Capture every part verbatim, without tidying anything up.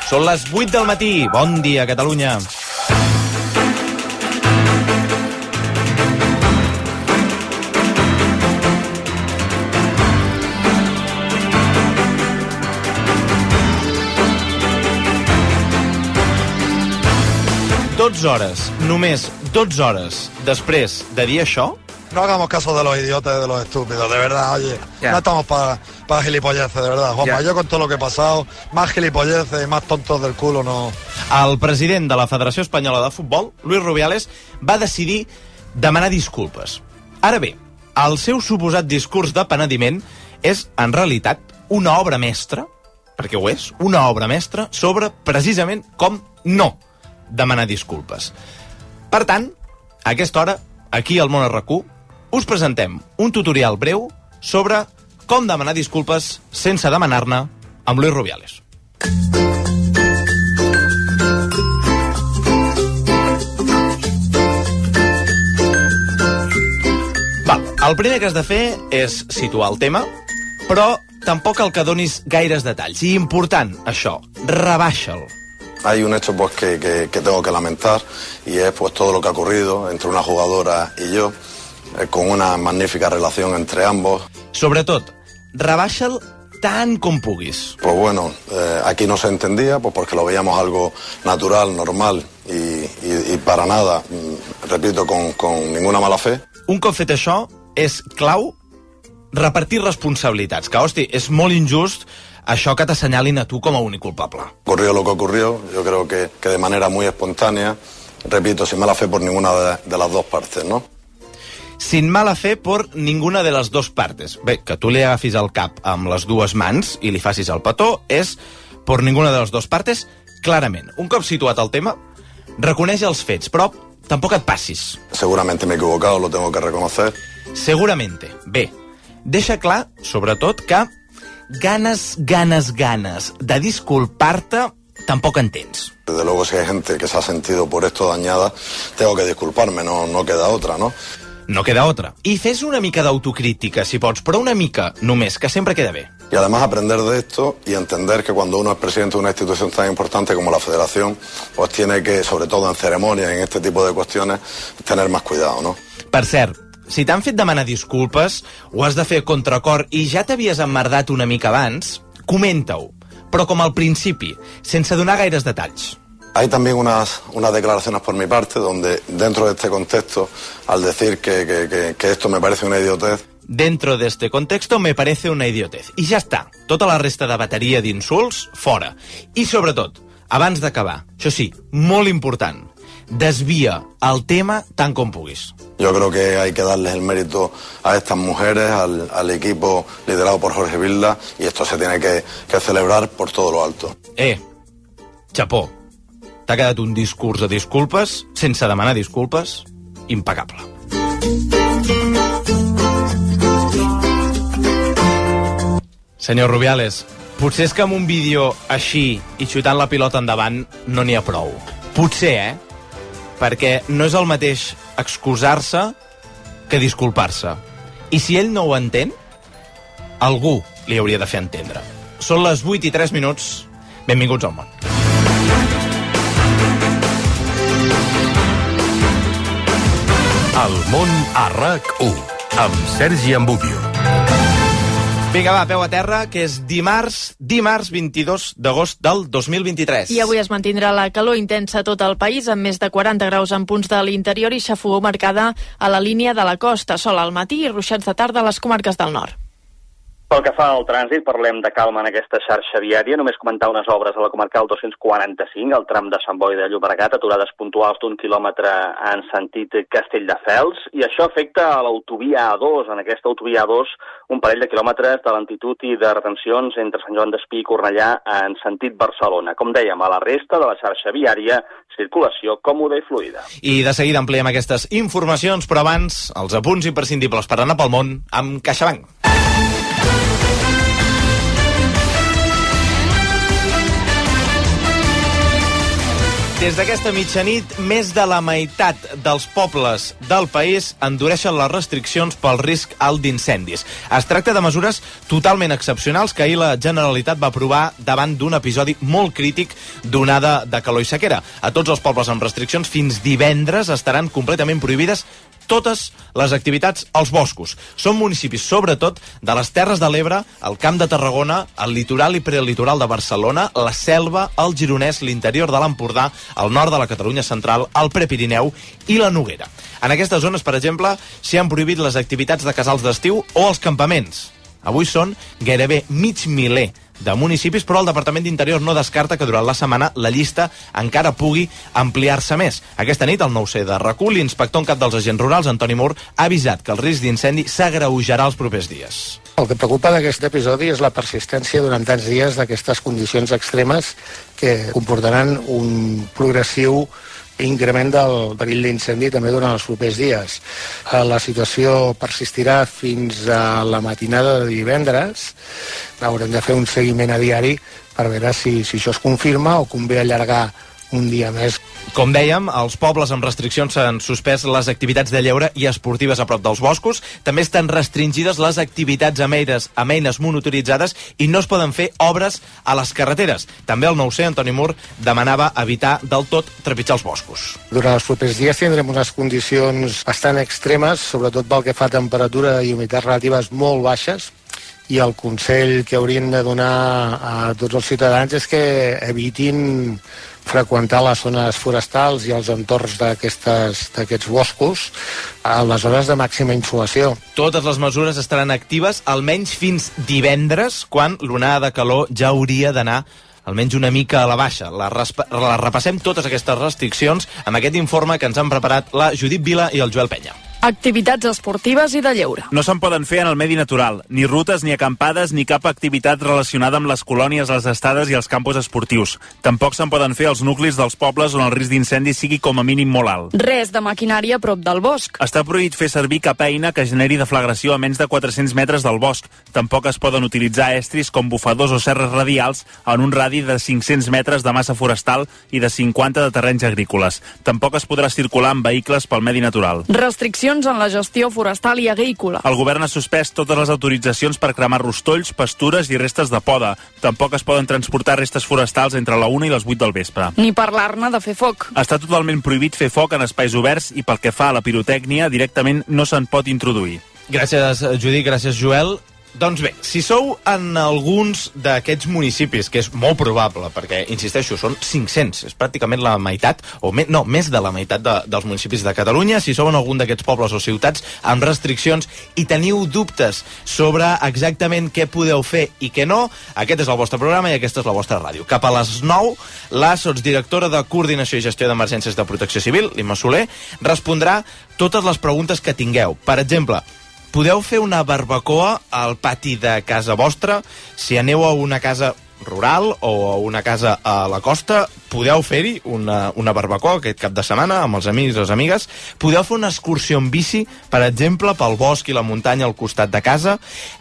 Són les vuit del matí. Bon dia, Catalunya. dotze hores, només dotze hores després de dir això. No hagamos caso de los idiotas y de los estúpidos, de verdad, oye. Yeah. No estamos para pa gilipolleces, de verdad, Juanma. Yeah. Yo con todo lo que he pasado, más gilipolleces y más tontos del culo no... El president de la Federació Espanyola de Futbol, Luis Rubiales, va decidir demanar disculpes. Ara bé, el seu suposat discurs de penediment és, en realitat, una obra mestra, perquè ho és, una obra mestra sobre, precisament, com no demanar disculpes. Per tant, a aquesta hora, aquí al Món R Q, us presentem un tutorial breu sobre com demanar disculpes sense demanar-ne amb Luis Rubiales. Val, el primer que has de fer és situar el tema, però tampoc cal que donis gaires detalls. I important, això, rebaixa'l. Hay un hecho pues que, que, que tengo que lamentar y es pues todo lo que ha ocurrido entre una jugadora y yo, eh, con una magnífica relación entre ambos. Sobretot, rebaixa'l tant com puguis. Pues bueno, eh, aquí no se entendía pues porque lo veíamos algo natural, normal y, y, y para nada, repito, con, con ninguna mala fe. Un cop fet això, és clau repartir responsabilitats, que, hosti, és molt injust això que t'assenyalin a tu com a únic culpable. Ocurrió lo que ocurrió, yo creo que, que de manera muy espontánea, repito, sin mala fe por ninguna de, de las dos partes, ¿no? Sin mala fe por ninguna de les dues partes. Bé, que tu li agafis el cap amb les dues mans i li facis el petó és por ninguna de les dues partes, clarament. Un cop situat el tema, reconeix els fets, però tampoc et passis. Seguramente me he equivocado, lo tengo que reconocer. Seguramente. Bé, deixa clar, sobretot, que ganes, ganes, ganes de disculpar-te tampoc en tens. Desde luego, si hay gente que se ha sentido por esto dañada, tengo que disculparme, no, no queda otra, ¿no? No queda otra. I fes una mica d'autocrítica, si pots, però una mica només, que sempre queda bé. Y además aprender de esto y entender que cuando uno es presidente de una institución tan importante como la Federación, pues tiene que, sobre todo en ceremonias, en este tipo de cuestiones, tener más cuidado, ¿no? Per cert, si t'han fet demanar disculpes, ho has de fer a contracor i ja t'havies emmerdat una mica abans, comenta-ho, però com al principi, sense donar gaires detalls. Hay también unas, unas declaraciones por mi parte donde, dentro de este contexto, al decir que, que, que, que esto me parece una idiotez... Dentro de este contexto me parece una idiotez. I ja està. Tota la resta de bateria d'insults, fora. I sobretot, abans d'acabar, això sí, molt important, desvia el tema tant com puguis. Yo creo que hay que darles el mérito a estas mujeres, al, al equipo liderado por Jorge Vilda, y esto se tiene que, que celebrar por todo lo alto. Eh, xapó. T'ha quedat un discurs de disculpes, sense demanar disculpes, impecable. Senyor Rubiales, potser és que amb un vídeo així i xutant la pilota endavant no n'hi ha prou. Potser, eh? Perquè no és el mateix excusar-se que disculpar-se. I si ell no ho entén, algú li hauria de fer entendre. Són les vuit i tres minuts. Benvinguts al món. El món a RAC u, amb Sergi Ambudio. Vinga, va, peu a terra, que és dimarts, dimarts vint-i-dos d'agost del dos mil vint-i-tres. I avui es mantindrà la calor intensa a tot el país, amb més de quaranta graus en punts de l'interior i xafogor marcada a la línia de la costa. Sol al matí i ruixats de tarda a les comarques del nord. Pel que fa al trànsit, parlem de calma en aquesta xarxa viària. Només comentar unes obres a la comarcal dos-cents quaranta-cinc, al tram de Sant Boi de Llobregat, aturades puntuals d'un quilòmetre en sentit Castelldefels, i això afecta a l'autovia A dos. En aquesta autovia A dos, un parell de quilòmetres de lentitud i de retencions entre Sant Joan d'Espí i Cornellà en sentit Barcelona. Com dèiem, a la resta de la xarxa viària, circulació còmoda i fluida. I de seguida ampliem aquestes informacions, però abans, els apunts imprescindibles per anar pel món amb CaixaBank. Des d'aquesta mitjanit, més de la meitat dels pobles del país endureixen les restriccions pel risc alt d'incendis. Es tracta de mesures totalment excepcionals que ahir la Generalitat va aprovar davant d'un episodi molt crític d'onada de calor i sequera. A tots els pobles amb restriccions, fins divendres estaran completament prohibides totes les activitats als boscos. Són municipis, sobretot, de les Terres de l'Ebre, el Camp de Tarragona, el litoral i prelitoral de Barcelona, la Selva, el Gironès, l'interior de l'Empordà, el nord de la Catalunya central, el Prepirineu i la Noguera. En aquestes zones, per exemple, s'hi han prohibit les activitats de casals d'estiu o els campaments. Avui són gairebé mig miler de municipis, però el Departament d'Interior no descarta que durant la setmana la llista encara pugui ampliar-se més. Aquesta nit, al nou C de RAC u, l'inspector en cap dels agents rurals, Antoni Mur, ha avisat que el risc d'incendi s'agreujarà els propers dies. El que preocupa d'aquest episodi és la persistència durant tants dies d'aquestes condicions extremes que comportaran un progressiu increment del perill d'incendi també durant els propers dies. La situació persistirà fins a la matinada de divendres. Haurem de fer un seguiment a diari per veure si, si això es confirma o convé allargar un dia més. Com dèiem, als pobles amb restriccions s'han suspès les activitats de lleure i esportives a prop dels boscos. També estan restringides les activitats amb eines, amb eines motoritzades i no es poden fer obres a les carreteres. També el nou C, Antoni Mur, demanava evitar del tot trepitjar els boscos. Durant els propers dies tindrem unes condicions bastant extremes, sobretot pel que fa a temperatura i humitats relatives molt baixes, i el consell que haurien de donar a tots els ciutadans és que evitin freqüentar les zones forestals i els entorns d'aquests boscos a les hores de màxima insolació. Totes les mesures estaran actives almenys fins divendres, quan l'onada de calor ja hauria d'anar almenys una mica a la baixa. La, la repassem totes aquestes restriccions amb aquest informe que ens han preparat la Judit Vila i el Joel Penya. Activitats esportives i de lleure. No se'n poden fer en el medi natural, ni rutes, ni acampades, ni cap activitat relacionada amb les colònies, les estades i els campus esportius. Tampoc se'n poden fer als nuclis dels pobles on el risc d'incendi sigui com a mínim molt alt. Res de maquinària a prop del bosc. Està prohibit fer servir cap eina que generi deflagració a menys de quatre-cents metres del bosc. Tampoc es poden utilitzar estris com bufadors o serres radials en un radi de cinc-cents metres de massa forestal i de cinquanta de terrenys agrícoles. Tampoc es podrà circular amb vehicles pel medi natural. Restriccions en la gestió forestal i agrícola. El govern ha suspès totes les autoritzacions per cremar rostolls, pastures i restes de poda. Tampoc es poden transportar restes forestals entre la una i les vuit del vespre. Ni parlar-ne de fer foc. Està totalment prohibit fer foc en espais oberts i pel que fa a la pirotècnia directament no se'n pot introduir. Gràcies, Judit, gràcies, Joel. Doncs bé, si sou en alguns d'aquests municipis, que és molt probable, perquè, insisteixo, són cinc-cents, és pràcticament la meitat, o me, no, més de la meitat de, dels municipis de Catalunya, si sou en algun d'aquests pobles o ciutats amb restriccions i teniu dubtes sobre exactament què podeu fer i què no, aquest és el vostre programa i aquesta és la vostra ràdio. Cap a les nou, la sotsdirectora de Coordinació i Gestió d'Emergències de Protecció Civil, l'Imma Soler, respondrà totes les preguntes que tingueu. Per exemple, podeu fer una barbacoa al pati de casa vostra? Si aneu a una casa rural o a una casa a la costa, podeu fer-hi una, una barbacoa aquest cap de setmana amb els amics i les amigues. Podeu fer una excursió en bici, per exemple, pel bosc i la muntanya al costat de casa.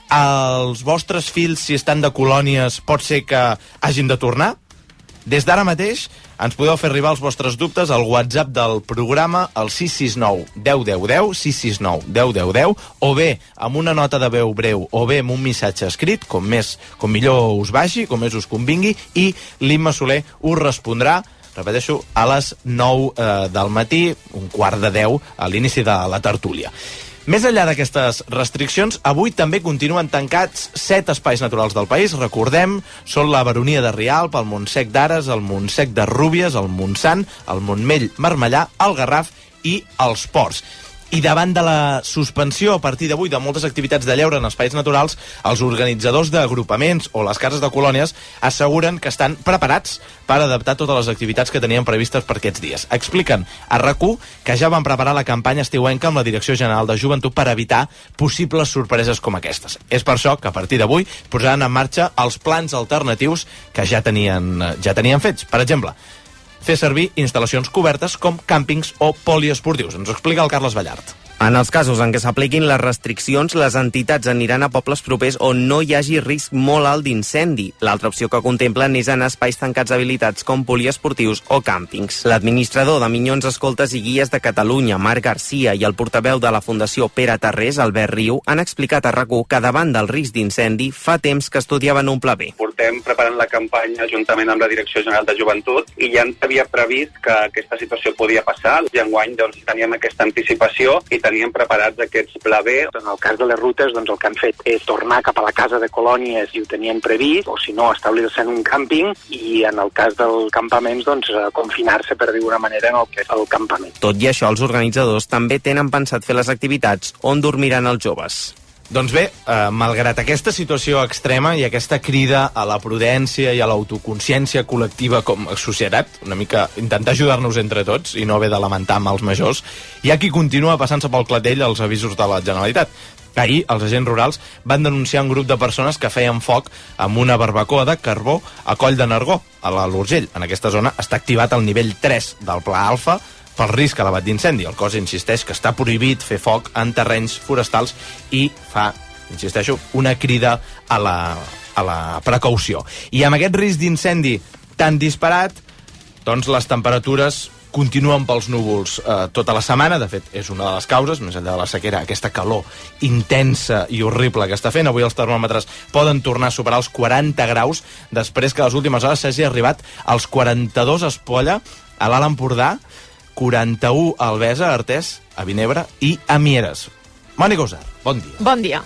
Els vostres fills, si estan de colònies, pot ser que hagin de tornar? Des d'ara mateix ens podeu fer arribar els vostres dubtes al WhatsApp del programa al sis sis nou deu deu deu, sis sis nou deu deu deu, o bé amb una nota de veu breu o bé amb un missatge escrit, com més com millor us vagi, com més us convingui, i l'Imma Soler us respondrà, repeteixo, a les nou eh, del matí, un quart de deu, a l'inici de la tertúlia. Més enllà d'aquestes restriccions, avui també continuen tancats set espais naturals del país. Recordem, són la Baronia de Rialp, el Montsec d'Ares, el Montsec de Rúbies, el Montsant, el Montmell Marmellà, el Garraf i els Ports. I davant de la suspensió a partir d'avui de moltes activitats de lleure en espais naturals, els organitzadors d'agrupaments o les cases de colònies asseguren que estan preparats per adaptar totes les activitats que tenien previstes per aquests dies. Expliquen a RAC u que ja van preparar la campanya estiuenca amb la Direcció General de Joventut per evitar possibles sorpreses com aquestes. És per això que a partir d'avui posaran en marxa els plans alternatius que ja tenien, ja tenien fets. Per exemple, fer servir instal·lacions cobertes com càmpings o poliesportius. Ens ho explica el Carles Ballart. En els casos en què s'apliquin les restriccions, les entitats aniran a pobles propers on no hi hagi risc molt alt d'incendi. L'altra opció que contemplen és en espais tancats habilitats com poliesportius o càmpings. L'administrador de Minyons Escoltes i Guies de Catalunya, Marc Garcia, i el portaveu de la Fundació Pere Tarrés, Albert Riu, han explicat a RAC u que davant del risc d'incendi fa temps que estudiaven un pla B. Portem preparant la campanya juntament amb la Direcció General de Joventut i ja ens havia previst que aquesta situació podia passar. I enguany doncs, teníem aquesta anticipació i teníem preparats aquests pla B. En el cas de les rutes, doncs el que han fet és tornar cap a la casa de colònies i ho tenien previst, o si no, establir-se en un càmping, i en el cas dels campaments, doncs confinar-se per dir-ho d'una manera en el que és el campament. Tot i això, els organitzadors també tenen pensat fer les activitats on dormiran els joves. Doncs bé, eh, malgrat aquesta situació extrema i aquesta crida a la prudència i a l'autoconsciència col·lectiva com a societat, una mica intentar ajudar-nos entre tots i no haver de lamentar amb els majors, hi ha qui continua passant-se pel clatell els avisos de la Generalitat. Ahir, els agents rurals van denunciar un grup de persones que feien foc amb una barbacoa de carbó a Coll de Nargó, a l'Urgell. En aquesta zona està activat el nivell tres del Pla Alfa pel risc elevat d'incendi. El cos insisteix que està prohibit fer foc en terrenys forestals i fa, insisteixo, una crida a la, a la precaució. I amb aquest risc d'incendi tan disparat, doncs les temperatures continuen pels núvols eh, tota la setmana. De fet, és una de les causes, més enllà de la sequera, aquesta calor intensa i horrible que està fent. Avui els termòmetres poden tornar a superar els quaranta graus després que a les últimes hores s'hagi arribat als quaranta-dos a Espolla, a l'Alt Empordà, quaranta-u a Albesa, a Artés, a Vinebre i a Mieres. Mònica Usar, bon dia. Bon dia.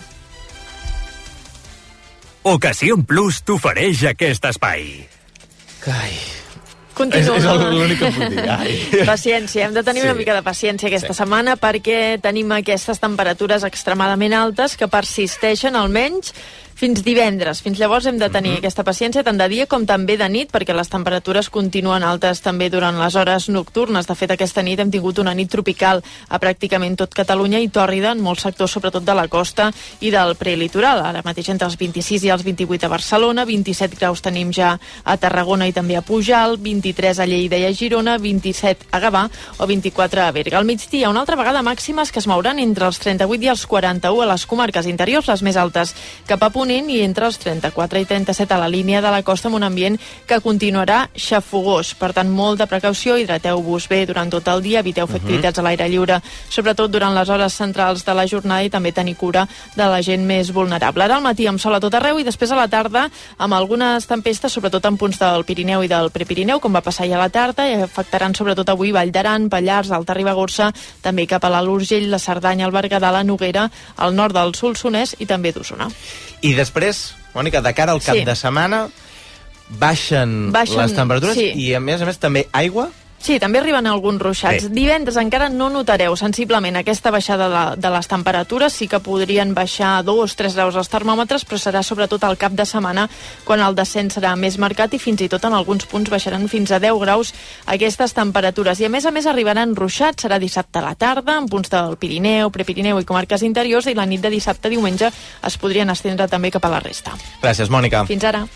Ocasion Plus t'ofereix aquest espai. Ai... Continua. És, és l'únic que puc dir. Ai. Paciència, hem de tenir sí. una mica de paciència aquesta sí. setmana perquè tenim aquestes temperatures extremadament altes que persisteixen almenys fins divendres. Fins llavors hem de tenir mm-hmm. aquesta paciència tant de dia com també de nit, perquè les temperatures continuen altes també durant les hores nocturnes. De fet, aquesta nit hem tingut una nit tropical a pràcticament tot Catalunya i tòrrida en molts sectors, sobretot de la costa i del prelitoral. Ara mateix entre els vint-i-sis i els vint-i-vuit a Barcelona, vint-i-set graus tenim ja a Tarragona i també a Pujalt, vint-i-tres a Lleida i a Girona, vint-i-set a Gavà o vint-i-quatre a Berga. Al migdia, una altra vegada màximes que es mouran entre els trenta-vuit i els quaranta-u a les comarques interiors, les més altes cap a Ponent, i entre els trenta-quatre i trenta-set a la línia de la costa, amb un ambient que continuarà xafogós. Per tant, molta precaució, hidrateu-vos bé durant tot el dia, eviteu fer uh-huh. activitats a l'aire lliure, sobretot durant les hores centrals de la jornada, i també tenir cura de la gent més vulnerable. Ara al matí amb sol a tot arreu i després a la tarda amb algunes tempestes, sobretot en punts del Pirineu i del Prepirineu, com va passar ja a la tarda, i afectaran sobretot avui Vall d'Aran, Pallars, Alta Ribagorça, també cap a l'Alt Urgell, la Cerdanya, el Berguedà, la Noguera, al nord del Solsonès i també d'Osona. I després, Mònica, de cara al cap sí. de setmana baixen, baixen les temperatures sí. i a més a més també aigua. Sí, també arriben alguns ruixats. Bé. Divendres encara no notareu sensiblement aquesta baixada de, de les temperatures. Sí que podrien baixar dos o tres graus els termòmetres, però serà sobretot al cap de setmana quan el descens serà més marcat i fins i tot en alguns punts baixaran fins a deu graus aquestes temperatures. I a més a més arribaran ruixats. Serà dissabte a la tarda en punts del Pirineu, Prepirineu i comarques interiors, i la nit de dissabte a diumenge es podrien estendre també cap a la resta. Gràcies, Mònica. Fins ara.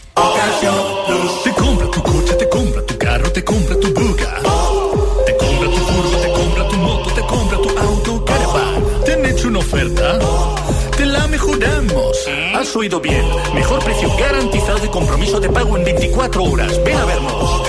Te compra tu cotxe, te compra tu carro, te compra tu buga. Te compra tu furgo, te compra tu moto, te compra tu auto, caravan. ¿Te han hecho una oferta? Te la mejoramos. Has oído bien. Mejor precio garantizado y compromiso de pago en veinticuatro horas. Ven a vernos.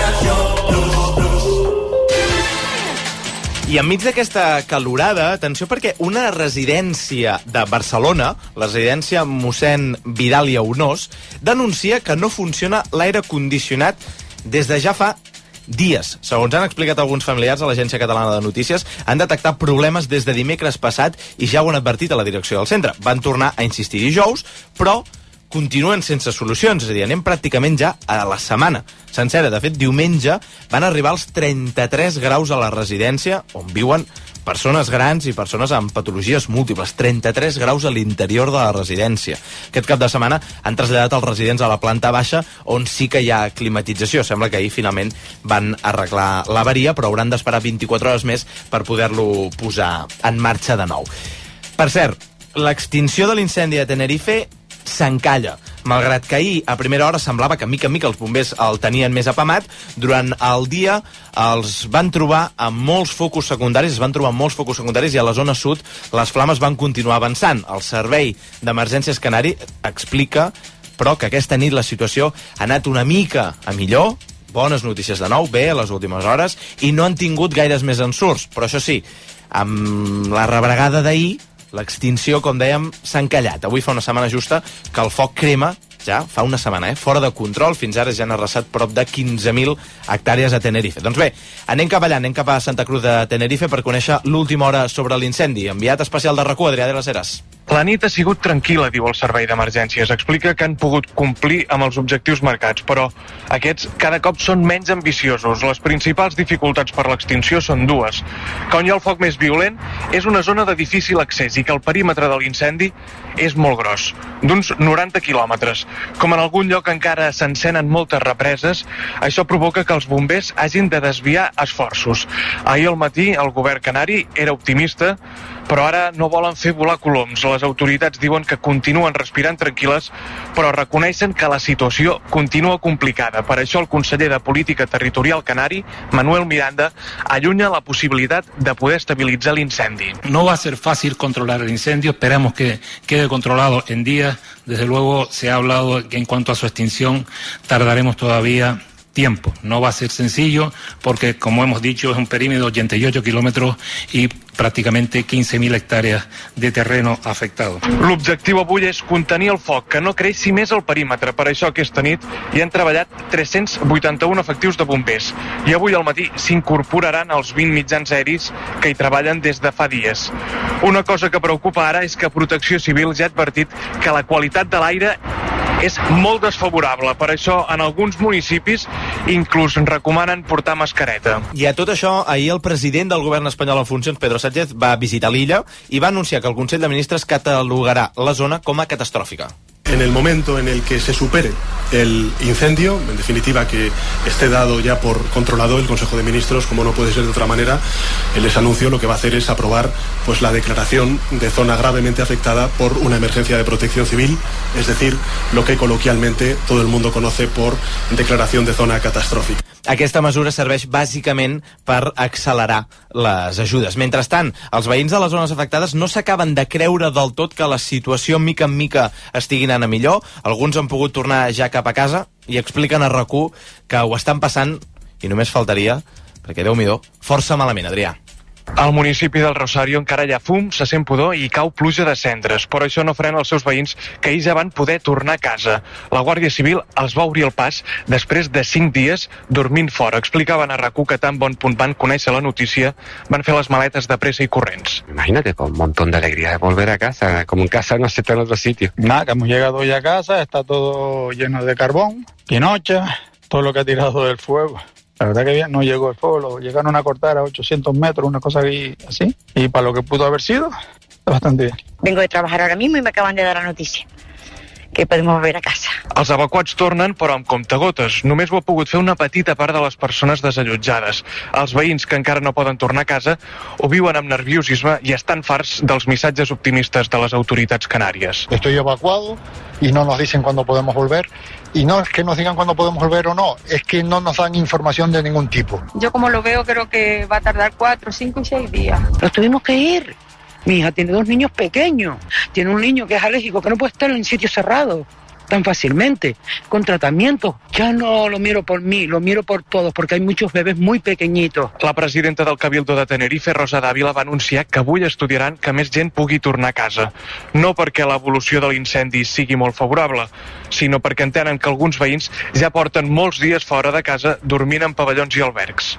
I enmig d'aquesta calorada, atenció, perquè una residència de Barcelona, la residència mossèn Vidal i Aunós, denuncia que no funciona l'aire condicionat des de ja fa dies. Segons han explicat alguns familiars a l'Agència Catalana de Notícies, han detectat problemes des de dimecres passat i ja ho han advertit a la direcció del centre. Van tornar a insistir dijous, però continuen sense solucions, és a dir, anem pràcticament ja a la setmana sencera. De fet, diumenge van arribar als trenta-tres graus a la residència on viuen persones grans i persones amb patologies múltiples. trenta-tres graus a l'interior de la residència. Aquest cap de setmana han traslladat els residents a la planta baixa, on sí que hi ha climatització. Sembla que ahir finalment van arreglar l'avaria, però hauran d'esperar vint-i-quatre hores més per poder-lo posar en marxa de nou. Per cert, l'extinció de l'incendi de Tenerife s'encalla. Malgrat que ahir, a primera hora, semblava que mica en mica els bombers el tenien més apamat, durant el dia els van trobar amb molts focus secundaris, es van trobar amb molts focus secundaris i a la zona sud les flames van continuar avançant. El Servei d'Emergències Canari explica, però, que aquesta nit la situació ha anat una mica a millor, bones notícies de nou, bé, a les últimes hores, i no han tingut gaires més ensurts. Però això sí, amb la rebregada d'ahir, l'extinció, com dèiem, s'ha encallat. Avui fa una setmana justa que el foc crema, ja fa una setmana, eh? Fora de control. Fins ara ja han arrasat prop de quinze mil hectàrees a Tenerife. Doncs bé, anem cap allà, anem cap a Santa Cruz de Tenerife per conèixer l'última hora sobre l'incendi. Enviat especial de RAC u, Adrià de les Heres. La nit ha sigut tranquil·la, diu el Servei d'Emergències. Explica que han pogut complir amb els objectius marcats, però aquests cada cop són menys ambiciosos. Les principals dificultats per l'extinció són dues. Que on hi ha el foc més violent és una zona de difícil accés i que el perímetre de l'incendi és molt gros, d'uns noranta quilòmetres. Com en algun lloc encara s'encenen moltes represes, això provoca que els bombers hagin de desviar esforços. Ahir al matí el govern canari era optimista, però ara no volen fer volar coloms. Les autoritats diuen que continuen respirant tranquil·les, però reconeixen que la situació continua complicada. Per això el conseller de Política Territorial canari, Manuel Miranda, allunya la possibilitat de poder estabilitzar l'incendi. No va a ser fácil controlar el incendio, esperamos que quede controlado en días. Desde luego se ha hablado que en cuanto a su extinción tardaremos todavía tiempo. No va a ser sencillo porque, como hemos dicho, es un perímetro de ochenta y ocho kilómetros y pràcticament quinze mil hectàrees de terreno afectado. L'objectiu avui és contenir el foc, que no creixi més el perímetre. Per això aquesta nit hi han treballat tres-cents vuitanta-un efectius de bombers i avui al matí s'incorporaran els vint mitjans aeris que hi treballen des de fa dies. Una cosa que preocupa ara és que Protecció Civil ja ha advertit que la qualitat de l'aire és molt desfavorable. Per això, en alguns municipis, inclús recomanen portar mascareta. I a tot això, ahir el president del govern espanyol en funcions, Pedro Sánchez, va visitar l'illa i va anunciar que el Consell de Ministres catalogarà la zona com a catastròfica. En el momento en el que se supere el incendio, en definitiva que esté dado ya por controlado, el Consejo de Ministros, como no puede ser de otra manera, les anuncio lo que va a hacer es aprobar pues la declaración de zona gravemente afectada por una emergencia de protección civil, es decir, lo que coloquialmente todo el mundo conoce por declaración de zona catastrófica. Aquesta mesura serveix bàsicament per accelerar les ajudes. Mentrestant, els veïns de les zones afectades no s'acaben de creure del tot que la situació mica en mica estigui anant a millor. Alguns han pogut tornar ja cap a casa i expliquen a RAC u que ho estan passant, i només faltaria, perquè Déu-m'hi-do, força malament, Adrià. Al municipi del Rosario encara hi ha fum, se sent pudor i cau pluja de cendres, però això no frena els seus veïns que ahir ja van poder tornar a casa. La Guàrdia Civil els va obrir el pas després de cinc dies dormint fora. Explicaven a RAC u que tan bon punt van conèixer la notícia, van fer les maletes de pressa i corrents. Imagínate, con un montón de alegría de volver a casa, como en casa no se está en otro sitio. Nada, que hemos llegado ya a casa, está todo lleno de carbón, pinocha, todo lo que ha tirado del fuego. La verdad que bien, no llegó el fuego, lo llegaron a cortar a ochocientos metros, una cosa así, y para lo que pudo haber sido, está bastante bien. Vengo de trabajar ahora mismo y me acaban de dar la noticia que podemos volver a casa. Els evacuats tornen, però amb comptagotes. Només ho ha pogut fer una petita part de les persones desallotjades. Els veïns que encara no poden tornar a casa ho viuen amb nerviosisme i estan farts dels missatges optimistes de les autoritats canàries. Estoy evacuado y no nos dicen cuándo podemos volver. Y no es que nos digan cuándo podemos volver o no, es que no nos dan información de ningún tipo. Yo como lo veo creo que va a tardar cuatro, cinco y seis días. Nos tuvimos que ir. Mi hija tiene dos niños pequeños. Tiene un niño que es alérgico, que no puede estar en sitios cerrados tan fácilmente, con tratamiento. Ya no lo miro por mí, lo miro por todos, porque hay muchos bebés muy pequeñitos. La presidenta del Cabildo de Tenerife, Rosa Dávila, va anunciar que avui estudiaran que més gent pugui tornar a casa. No perquè l'evolució de l'incendi sigui molt favorable, sinó perquè entenen que alguns veïns ja porten molts dies fora de casa dormint en pavellons i albergs.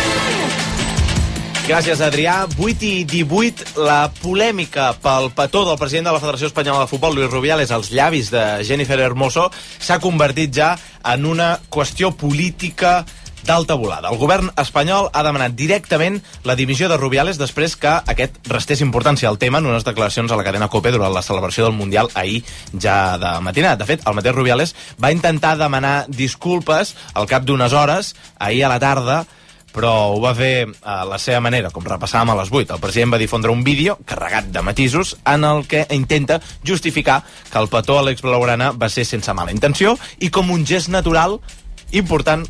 Gràcies, Adrià. vuit i divuit, la polèmica pel petó del president de la Federació Espanyola de Futbol, Luis Rubiales, als llavis de Jennifer Hermoso, s'ha convertit ja en una qüestió política d'alta volada. El govern espanyol ha demanat directament la dimissió de Rubiales després que aquest restés importància al tema en unes declaracions a la cadena COPE durant la celebració del Mundial ahir ja de matinat. De fet, el mateix Rubiales va intentar demanar disculpes al cap d'unes hores, ahir a la tarda, però ho va fer a la seva manera, com repassàvem a les vuit. El president va difondre un vídeo carregat de matisos en el que intenta justificar que el petó a l'ex blaugrana va ser sense mala intenció i com un gest natural important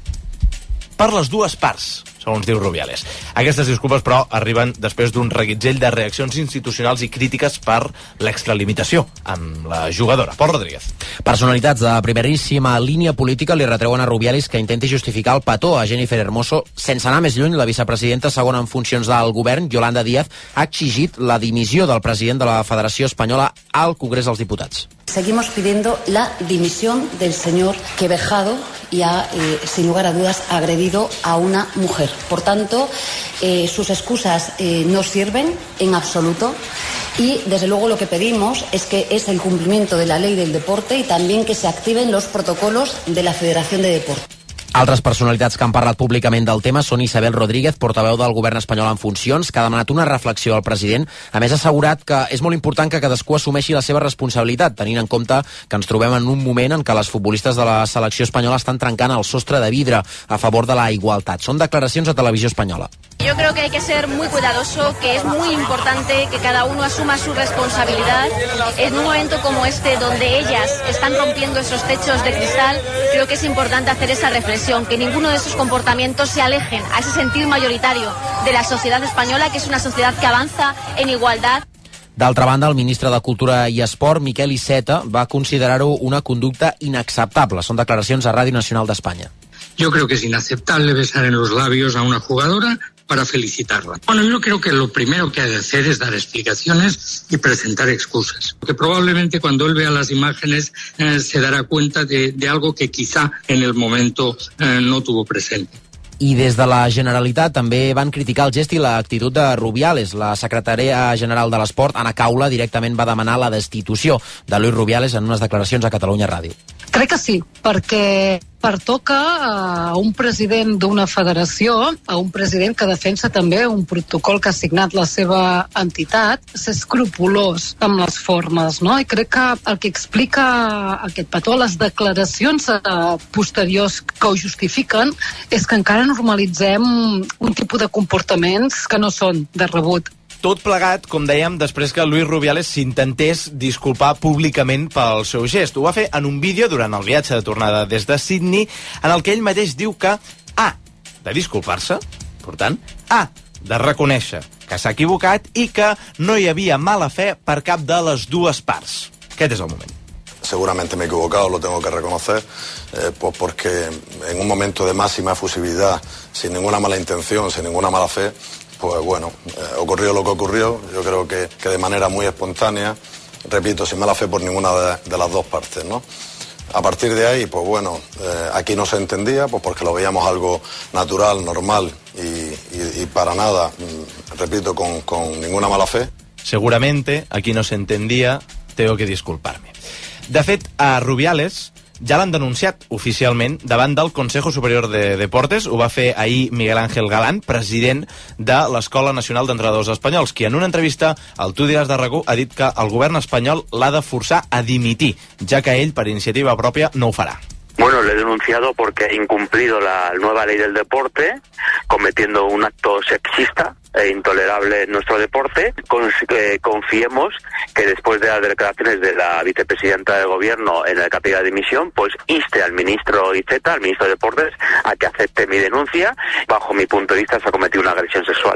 per les dues parts, segons diu Rubiales. Aquestes disculpes, però, arriben després d'un reguitzell de reaccions institucionals i crítiques per l'extralimitació amb la jugadora. Pol Rodríguez. Personalitats de primeríssima línia política li retreuen a Rubiales que intenti justificar el petó a Jennifer Hermoso. Sense anar més lluny, la vicepresidenta segona en funcions del govern, Yolanda Díaz, ha exigit la dimissió del president de la Federació Espanyola al Congrés dels Diputats. Seguimos pidiendo la dimisión del señor Quevejado y ha, eh, sin lugar a dudas, agredido a una mujer. Por tanto, eh, sus excusas eh, no sirven en absoluto y, desde luego, lo que pedimos es que es el cumplimiento de la ley del deporte y también que se activen los protocolos de la Federación de Deporte. Altres personalitats que han parlat públicament del tema són Isabel Rodríguez, portaveu del govern espanyol en funcions, que ha demanat una reflexió al president. A més, ha assegurat que és molt important que cadascú assumeixi la seva responsabilitat, tenint en compte que ens trobem en un moment en què les futbolistes de la selecció espanyola estan trencant el sostre de vidre a favor de la igualtat. Són declaracions a Televisió Espanyola. Yo creo que hay que ser muy cuidadoso, que es muy importante que cada uno asuma su responsabilidad. En un momento como este, donde ellas están rompiendo esos techos de cristal, creo que es importante hacer esa reflexión, que ninguno de esos comportamientos se alejen a ese sentir mayoritario de la sociedad española, que es una sociedad que avanza en igualdad. D'altra banda, el ministre de Cultura i Esport, Miquel Iceta, va considerar-ho una conducta inacceptable. Són declaracions a Ràdio Nacional d'Espanya. Yo creo que es inaceptable besar en los labios a una jugadora para felicitarla. Bueno, yo creo que lo primero que ha de hacer es dar explicaciones y presentar excusas. Que probablemente cuando él vea las imágenes eh, se dará cuenta de, de algo que quizá en el momento eh, no tuvo presente. I des de la Generalitat també van criticar el gest i l'actitud de Rubiales. La secretària general de l'Esport, Ana Caula, directament va demanar la destitució de Luis Rubiales en unes declaracions a Catalunya Ràdio. Crec que sí, perquè pertoca a un president d'una federació, a un president que defensa també un protocol que ha signat la seva entitat, ser escrupolós amb les formes, no? I crec que el que explica aquest petó, les declaracions posteriors que ho justifiquen, és que encara normalitzem un tipus de comportaments que no són de rebut. Tot plegat, com dèiem, després que Luis Rubiales s'intentés disculpar públicament pel seu gest. Ho va fer en un vídeo durant el viatge de tornada des de Sydney, en el que ell mateix diu que ha de disculpar-se, per tant, ha de reconèixer que s'ha equivocat i que no hi havia mala fe per cap de les dues parts. Aquest és el moment. Seguramente me he equivocado, lo tengo que reconocer, eh, pues porque en un momento de máxima efusividad, sin ninguna mala intención, sin ninguna mala fe, pues bueno, eh, ocurrió lo que ocurrió. Yo creo que, que de manera muy espontánea, repito, sin mala fe por ninguna de, de las dos partes, ¿no? A partir de ahí, pues bueno, eh, aquí no se entendía, pues porque lo veíamos algo natural, normal y, y, y para nada, mm, repito, con, con ninguna mala fe. Seguramente aquí no se entendía, tengo que disculparme. De fet, a Rubiales ja l'han denunciat oficialment davant del Consejo Superior de Deportes. Ho va fer ahir Miguel Ángel Galán, president de l'Escola Nacional d'Entrenadors Espanyols, qui en una entrevista al Tu diràs de RAC1 ha dit que el govern espanyol l'ha de forçar a dimitir, ja que ell, per iniciativa pròpia, no ho farà. Bueno, le he denunciado porque ha incumplido la nueva ley del deporte, cometiendo un acto sexista e intolerable en nuestro deporte. Con, eh, confiemos que después de las declaraciones de la vicepresidenta del gobierno en el capítulo de dimisión, pues inste al ministro Iceta, al ministro de Deportes, a que acepte mi denuncia. Bajo mi punto de vista s'ha cometido una agresión sexual.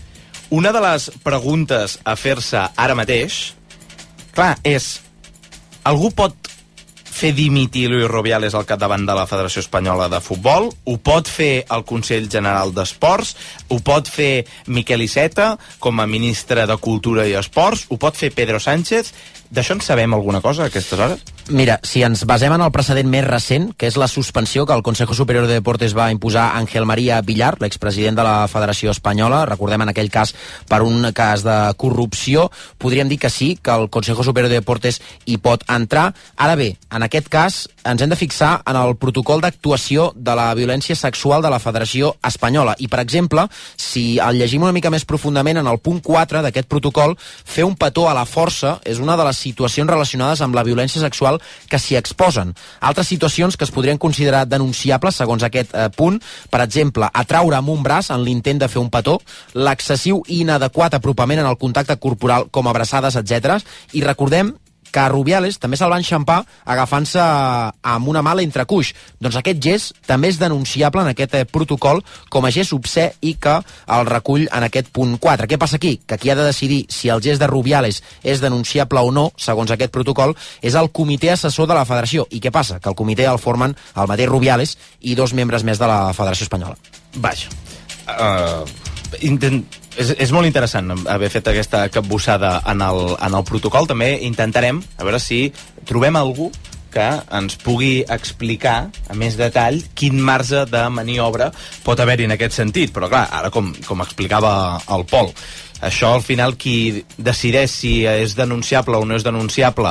Una de les preguntes a fer-se ara mateix, clar, és: algú pot fer dimitir Luis Rubiales al capdavant de la Federació Espanyola de Futbol? Ho pot fer el Consell General d'Esports? Ho pot fer Miquel Iceta com a ministre de Cultura i Esports? Ho pot fer Pedro Sánchez? D'això en sabem alguna cosa a aquestes hores? Mira, si ens basem en el precedent més recent, que és la suspensió que el Consejo Superior de Deportes va imposar a Ángel María Villar, l'expresident de la Federació Espanyola, recordem en aquell cas per un cas de corrupció, podríem dir que sí, que el Consejo Superior de Deportes hi pot entrar. Ara bé, en aquest cas ens hem de fixar en el protocol d'actuació de la violència sexual de la Federació Espanyola. I, per exemple, si el llegim una mica més profundament, en el punt quatre d'aquest protocol, fer un petó a la força és una de les les situacions relacionades amb la violència sexual que s'hi exposen. Altres situacions que es podrien considerar denunciables, segons aquest eh, punt, per exemple, atraure amb un braç en l'intent de fer un petó, l'excessiu i inadequat apropament en el contacte corporal com abraçades, etcètera. I recordem que a Rubiales també se'l van xampar agafant-se amb una mà a l'entrecuix. Doncs aquest gest també és denunciable en aquest eh, protocol com a gest obscè i que el recull en aquest punt quatre. Què passa aquí? Que qui ha de decidir si el gest de Rubiales és denunciable o no, segons aquest protocol, és el comitè assessor de la federació. I què passa? Que el comitè el formen el mateix Rubiales i dos membres més de la Federació Espanyola. Vaja. Uh, intent... És, és molt interessant haver fet aquesta capbussada en el, en el protocol. També intentarem a veure si trobem algú que ens pugui explicar a més detall quin marge de maniobra pot haver-hi en aquest sentit. Però clar, ara com, com explicava el Pol, això al final qui decideix si és denunciable o no és denunciable,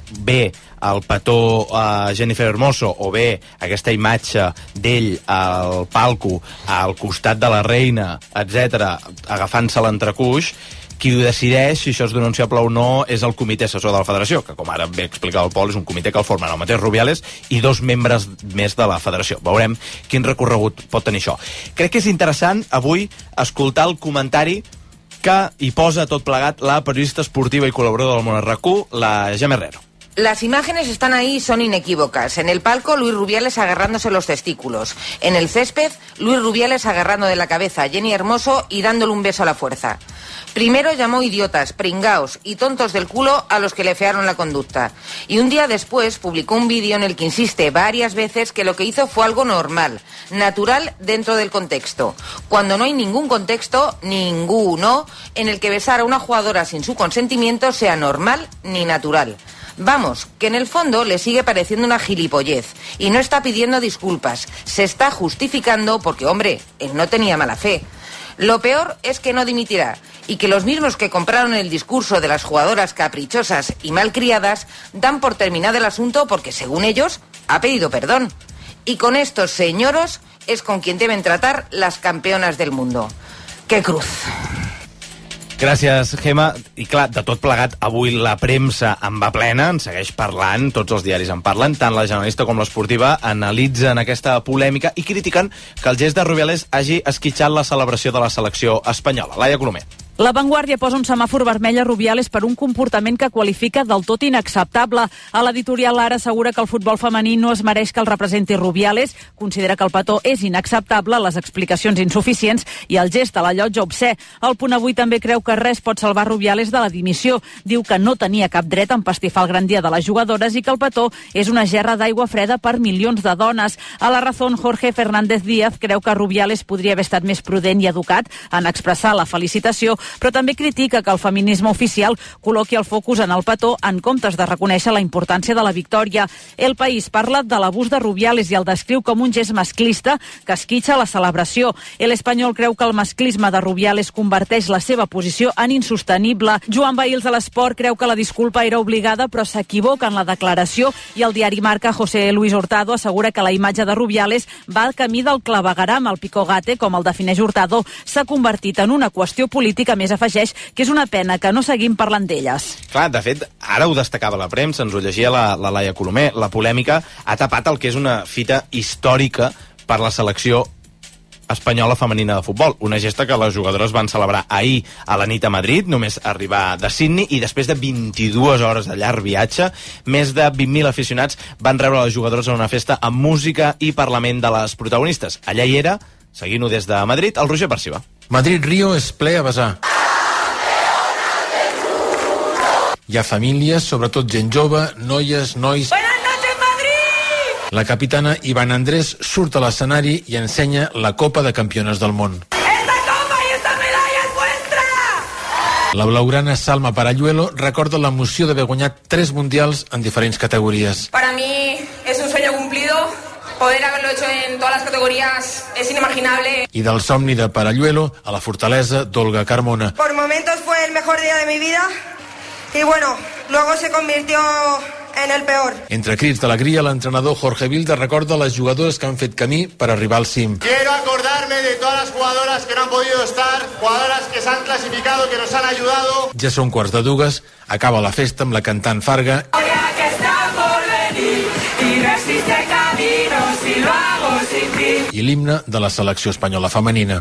bé el petó a Jennifer Hermoso o bé aquesta imatge d'ell al palco al costat de la reina, etcètera, agafant-se l'entrecuix, qui ho decideix si això és denunciable o no és el comitè assessor de la federació, que com ara bé explicava el Pol és un comitè que el formen el mateix Rubiales i dos membres més de la federació. Veurem quin recorregut pot tenir això. Crec que és interessant avui escoltar el comentari que hi posa tot plegat la periodista esportiva i col·laboradora del Món R Q, la Gemma Herrero. Las imágenes están ahí y son inequívocas. En el palco, Luis Rubiales agarrándose los testículos. En el césped, Luis Rubiales agarrando de la cabeza a Jenny Hermoso y dándole un beso a la fuerza. Primero llamó idiotas, pringaos y tontos del culo a los que le fearon la conducta. Y un día después publicó un vídeo en el que insiste varias veces que lo que hizo fue algo normal, natural dentro del contexto. Cuando no hay ningún contexto, ninguno, en el que besar a una jugadora sin su consentimiento sea normal ni natural. Vamos, que en el fondo le sigue pareciendo una gilipollez y no está pidiendo disculpas, se está justificando porque, hombre, él no tenía mala fe. Lo peor es que no dimitirá y que los mismos que compraron el discurso de las jugadoras caprichosas y malcriadas dan por terminado el asunto porque, según ellos, ha pedido perdón. Y con estos señoros es con quien deben tratar las campeonas del mundo. ¡Qué cruz! Gràcies, Gemma. I clar, de tot plegat, avui la premsa en va plena, en segueix parlant, tots els diaris en parlen, tant la generalista com l'esportiva analitzen aquesta polèmica i critiquen que el gest de Rubiales hagi esquitxat la celebració de la selecció espanyola. Laia Colomer. La Vanguardia posa un semàfor vermell a Rubiales per un comportament que qualifica del tot inacceptable. A l'editorial Ara assegura que el futbol femení no es mereix que el representi Rubiales, considera que el petó és inacceptable, les explicacions insuficients i el gest a la llotja obscè. El Punt Avui també creu que res pot salvar Rubiales de la dimissió. Diu que no tenia cap dret a empastifar el gran dia de les jugadores i que el petó és una gerra d'aigua freda per milions de dones. A La Razón, Jorge Fernández Díaz creu que Rubiales podria haver estat més prudent i educat en expressar la felicitació, però també critica que el feminisme oficial col·loqui el focus en el petó en comptes de reconèixer la importància de la victòria. El País parla de l'abús de Rubiales i el descriu com un gest masclista que esquitxa la celebració. El Espanyol creu que el masclisme de Rubiales converteix la seva posició en insostenible. Joan Bahils de l'Esport creu que la disculpa era obligada però s'equivoca en la declaració i el diari Marca, José Luis Hurtado, assegura que la imatge de Rubiales va al camí del clavegueram. El picogate, com el defineix Hurtado, s'ha convertit en una qüestió política. Més afegeix que és una pena que no seguim parlant d'elles. Clar, de fet, ara ho destacava la premsa, ens ho llegia la, la Laia Colomer. La polèmica ha tapat el que és una fita històrica per la selecció espanyola femenina de futbol. Una gesta que les jugadores van celebrar ahir a la nit a Madrid, només arribar de Sydney, i després de vint-i-dues hores de llarg viatge, més de vint mil aficionats van rebre les jugadores en una festa amb música i parlament de les protagonistes. Allà hi era, seguint-ho des de Madrid, el Roger Perciba. Madrid-Rio és ple a vessar. Hi ha famílies, sobretot gent jove, noies, nois... Buenas noches, Madrid! La capitana Iván Andrés surt a l'escenari i ensenya la Copa de Campiones del Món. ¡Esta copa y esta medalla es vuestra! La blaugrana Salma Parayuelo recorda l'emoció d'haver guanyat tres mundials en diferents categories. Para mí es un sueño cumplido. Poder haberlo hecho en todas las categorías es inimaginable. I del somni de Parayuelo a la fortalesa d'Olga Carmona. Por momentos fue el mejor día de mi vida y bueno, luego se convirtió en el peor. Entre crits d'alegria, l'entrenador Jorge Vilda recorda les jugadores que han fet camí per arribar al cim. Quiero acordarme de todas las jugadoras que no han podido estar, jugadoras que se han clasificado, que nos han ayudado. Ja són quarts de dues, Acaba la festa amb la cantant Farga i l'himne de la selecció espanyola femenina.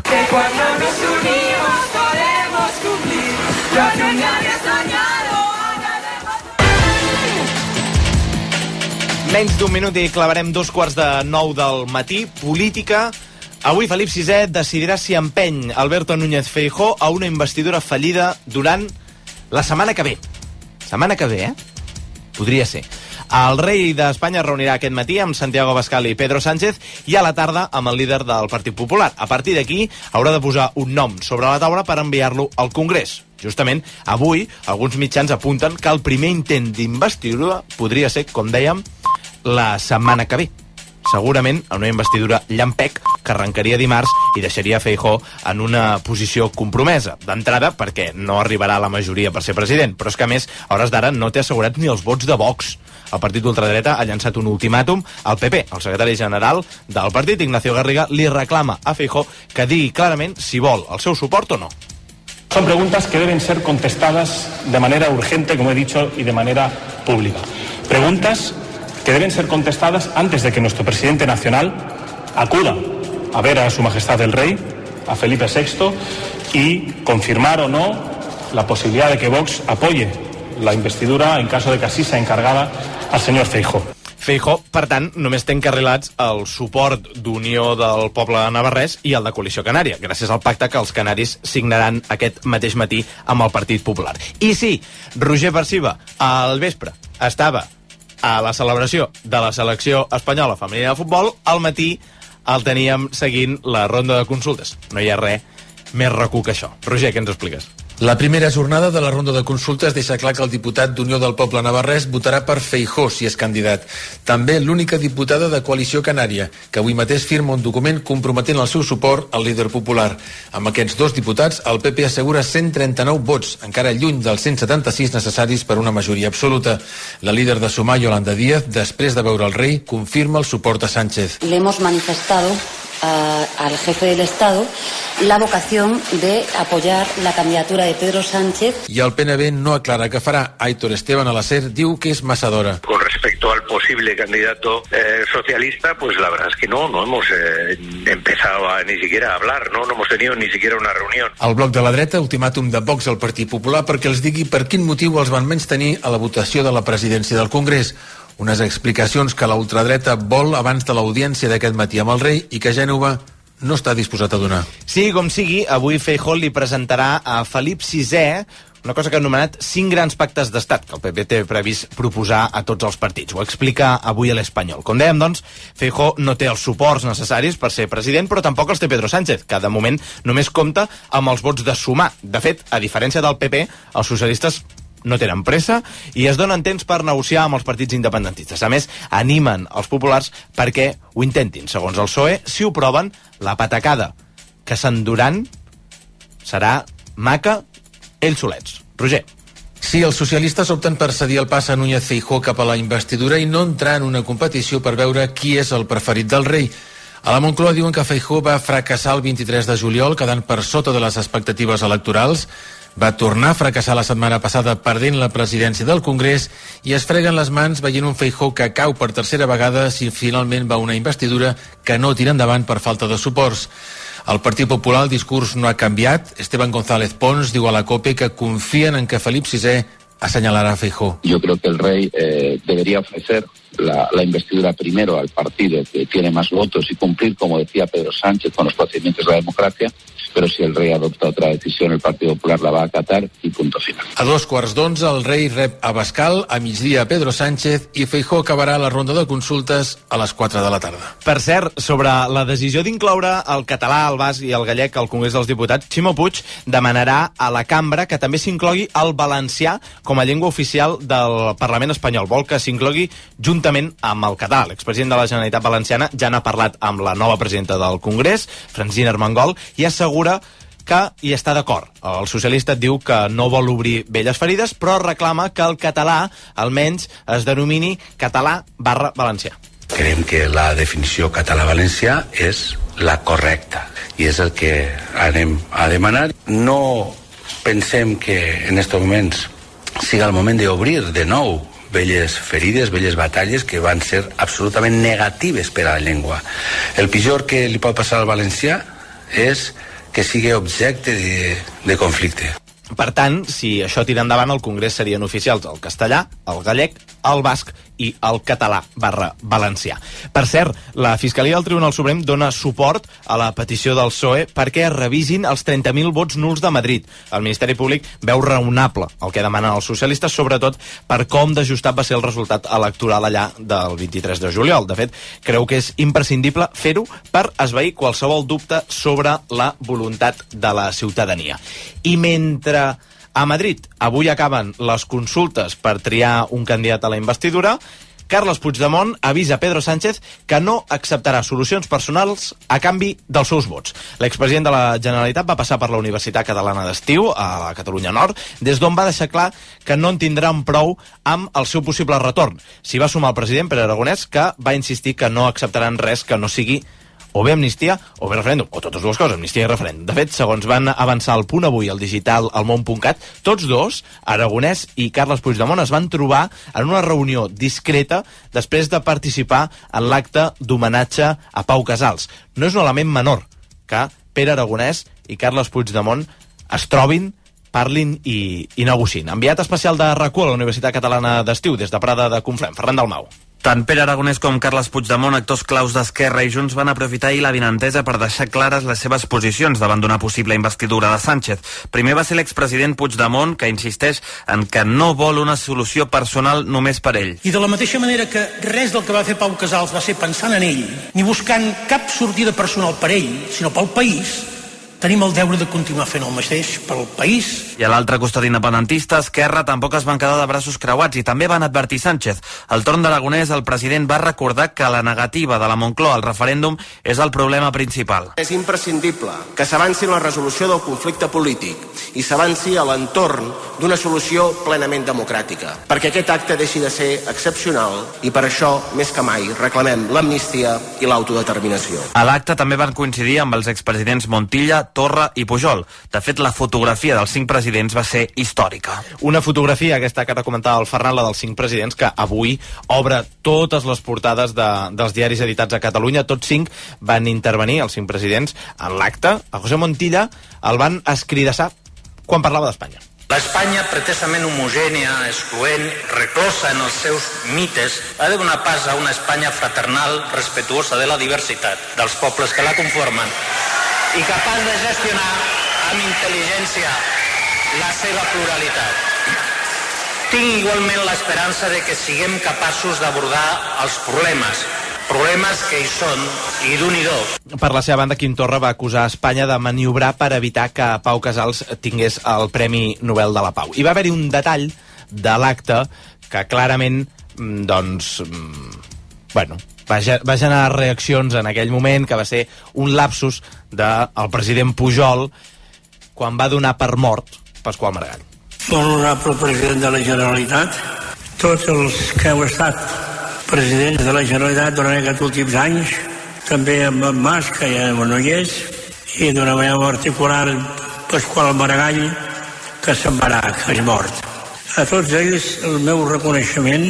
Menys d'un minut i clavarem dos quarts de nou del matí. Política. Avui Felip sisè decidirà si empeny Alberto Núñez Feijóo a una investidura fallida durant la setmana que ve. Setmana que ve, eh? Podria ser. El rei d'Espanya es reunirà aquest matí amb Santiago Abascal i Pedro Sánchez i a la tarda amb el líder del Partit Popular. A partir d'aquí haurà de posar un nom sobre la taula per enviar-lo al Congrés. Justament avui alguns mitjans apunten que el primer intent d'investidura podria ser, com dèiem, la setmana que ve. Segurament en una investidura llampec que arrencaria dimarts i deixaria Feijóo en una posició compromesa. D'entrada, perquè no arribarà a la majoria per ser president, però és que a més, a hores d'ara no té assegurat ni els vots de Vox. El partit d'ultradreta ha llançat un ultimàtum al P P. El secretari general del partit, Ignacio Garriga, li reclama a Feijóo que digui clarament si vol el seu suport o no. Son preguntas que deben ser contestadas de manera urgente, como he dicho, y de manera pública. Preguntas que deben ser contestadas antes de que nuestro presidente nacional acuda a ver a Su Majestad el Rey, a Felipe sexto, y confirmar o no la posibilidad de que Vox apoye la investidura en caso de que así sea encargada al señor Feijóo. Feijóo, per tant, només té encarrilats el suport d'Unió del Poble Navarrès i el de Coalició Canària, gràcies al pacte que els canaris signaran aquest mateix matí amb el Partit Popular. I sí, Roger Barciba, al vespre, estava a la celebració de la selecció espanyola femenina de futbol, al matí el teníem seguint la ronda de consultes. No hi ha res més recu que això. Roger, què ens expliques? La primera jornada de la ronda de consultes deixa clar que el diputat d'Unió del Poble Navarrès votarà per Feijóo si és candidat. També l'única diputada de Coalició Canària, que avui mateix firma un document comprometent el seu suport al líder popular. Amb aquests dos diputats, el P P assegura cent trenta-nou vots, encara lluny dels cent setanta-sis necessaris per una majoria absoluta. La líder de Sumar, Yolanda Díaz, després de veure el rei, confirma el suport a Sánchez. Le hemos manifestado Uh, al jefe del Estado la vocación de apoyar la candidatura de Pedro Sánchez. I el P N V no aclara què farà. Aitor Esteban Alacer diu que és massa d'hora. Con respecto al posible candidato eh, socialista, pues la verdad es que no, no hemos eh, empezado a ni siquiera a hablar, ¿no? No hemos tenido ni siquiera una reunión. El bloc de la dreta, ultimàtum de Vox al Partit Popular perquè els digui per quin motiu els van menystenir a la votació de la presidència del Congrés. Unes explicacions que la ultradreta vol abans de l'audiència d'aquest matí amb el rei i que Gènova no està disposat a donar. Sí, com sigui, avui Feijóo li presentarà a Felip sisè una cosa que ha anomenat cinc grans pactes d'estat que el P P té previst proposar a tots els partits. Ho explica avui a l'Espanyol. Com dèiem, doncs, Feijóo no té els suports necessaris per ser president, però tampoc els té Pedro Sánchez, que de moment només compta amb els vots de Sumar. De fet, a diferència del P P, els socialistes no tenen pressa i es donen temps per negociar amb els partits independentistes. A més, animen els populars perquè ho intentin. Segons el P S O E, si ho proven, la patacada que s'enduran serà maca ells solets. Roger. Sí, els socialistes opten per cedir el pas a Núñez Feijóo cap a la investidura i no entrar en una competició per veure qui és el preferit del rei. A la Moncloa diuen que Feijóo va fracassar el vint-i-tres de juliol, quedant per sota de les expectatives electorals. Va tornar a fracassar la setmana passada perdent la presidència del Congrés i es freguen les mans veient un Feijóo que cau per tercera vegada si finalment va una investidura que no tira endavant per falta de suports. Al Partit Popular el discurs no ha canviat. Esteban González Pons diu a la COPE que confien en que Felip sisè asseñalará a Feijóo. Yo creo que el rey eh, debería ofrecer la, la investidura primero al partido que tiene más votos y cumplir, como decía Pedro Sánchez, con los procedimientos de la democracia, pero si el rey adopta otra decisión, el Partido Popular la va a acatar y punto final. A dos quarts d'onze el rei rep Abascal, a migdia Pedro Sánchez i Feijóo acabarà la ronda de consultes a les quatre de la tarda. Per cert, sobre la decisió d'incloure el català, el basc i el gallec al Congrés dels Diputats, Ximo Puig demanarà a la cambra que també s'inclogui el valencià com a llengua oficial del Parlament espanyol. Vol que s'inclogui juntament amb el català. L'expresident de la Generalitat Valenciana ja n'ha parlat amb la nova presidenta del Congrés, Francina Armengol, i assegura que hi està d'acord. El socialista diu que no vol obrir velles ferides, però reclama que el català almenys es denomini català barra valencià. Creiem que la definició català-valencià és la correcta i és el que anem a demanar. No pensem que en aquests moments siga el moment d'obrir de nou velles ferides, velles batalles que van ser absolutament negatives per a la llengua. El pitjor que li pot passar al valencià és que sigui objecte de, de conflicte. Per tant, si això tira endavant, el Congrés serien oficials el castellà, el gallec, el basc i el català barra valencià. Per cert, la Fiscalia del Tribunal Suprem dona suport a la petició del P S O E perquè es revisin els trenta mil vots nuls de Madrid. El Ministeri Públic veu raonable el que demanen els socialistes, sobretot per com d'ajustat va ser el resultat electoral allà del vint-i-tres de juliol. De fet, creu que és imprescindible fer-ho per esvair qualsevol dubte sobre la voluntat de la ciutadania. I mentre a Madrid avui acaben les consultes per triar un candidat a la investidura, Carles Puigdemont avisa Pedro Sánchez que no acceptarà solucions personals a canvi dels seus vots. L'expresident de la Generalitat va passar per la Universitat Catalana d'Estiu, a la Catalunya Nord, des d'on va deixar clar que no en tindran prou amb el seu possible retorn. S'hi va sumar el president Pere Aragonès, que va insistir que no acceptaran res que no sigui o bé amnistia o bé referèndum, o totes dues coses, amnistia i referèndum. De fet, segons van avançar al Punt Avui, al digital, al món punt cat, tots dos, Aragonès i Carles Puigdemont, es van trobar en una reunió discreta després de participar en l'acte d'homenatge a Pau Casals. No és un element menor que Pere Aragonès i Carles Puigdemont es trobin, parlin i, i negociïn. Enviat especial de RAC u a la Universitat Catalana d'Estiu, des de Prada de Conflent, Ferran Dalmau. Tant Pere Aragonès com Carles Puigdemont, actors claus d'Esquerra i Junts, van aprofitar ahir l'avinentesa per deixar clares les seves posicions davant d'una possible investidura de Sánchez. Primer va ser l'expresident Puigdemont, que insisteix en que no vol una solució personal només per ell. I de la mateixa manera que res del que va fer Pau Casals va ser pensant en ell, ni buscant cap sortida personal per ell, sinó pel país, tenim el deure de continuar fent el mateix pel país. I a l'altre costat independentista, Esquerra, tampoc es van quedar de braços creuats i també van advertir Sánchez. Al torn d'Aragonès, el president va recordar que la negativa de la Moncloa al referèndum és el problema principal. És imprescindible que s'avanci en la resolució del conflicte polític i s'avanci a l'entorn d'una solució plenament democràtica, perquè aquest acte deixi de ser excepcional i per això, més que mai, reclamem l'amnistia i l'autodeterminació. A l'acte també van coincidir amb els expresidents Montilla, Torra i Pujol. De fet, la fotografia dels cinc presidents va ser històrica. Una fotografia, aquesta que ara comentava el Ferran, la dels cinc presidents, que avui obre totes les portades de, dels diaris editats a Catalunya. Tots cinc van intervenir, els cinc presidents, en l'acte. A José Montilla el van escridassar quan parlava d'Espanya. L'Espanya pretesament homogènia, excloent, reclosa en els seus mites, ha de donar pas a una Espanya fraternal, respetuosa de la diversitat dels pobles que la conformen i capaç de gestionar amb intel·ligència la seva pluralitat. Tinc igualment l'esperança de que siguem capaços d'abordar els problemes, problemes que hi són i d'un i do. Per la seva banda, Quim Torra va acusar Espanya de maniobrar per evitar que Pau Casals tingués el Premi Nobel de la Pau. I va haver-hi un detall de l'acte que clarament, doncs, bueno, va, va generar reaccions en aquell moment, que va ser un lapsus del president Pujol quan va donar per mort Pasqual Maragall. Honorable president de la Generalitat, tots els que heu estat presidents de la Generalitat durant aquests últims anys, també amb en Mas, que ja no hi és, i d'una manera particular Pasqual Maragall, que se'n va anar, que és mort. A tots ells el meu reconeixement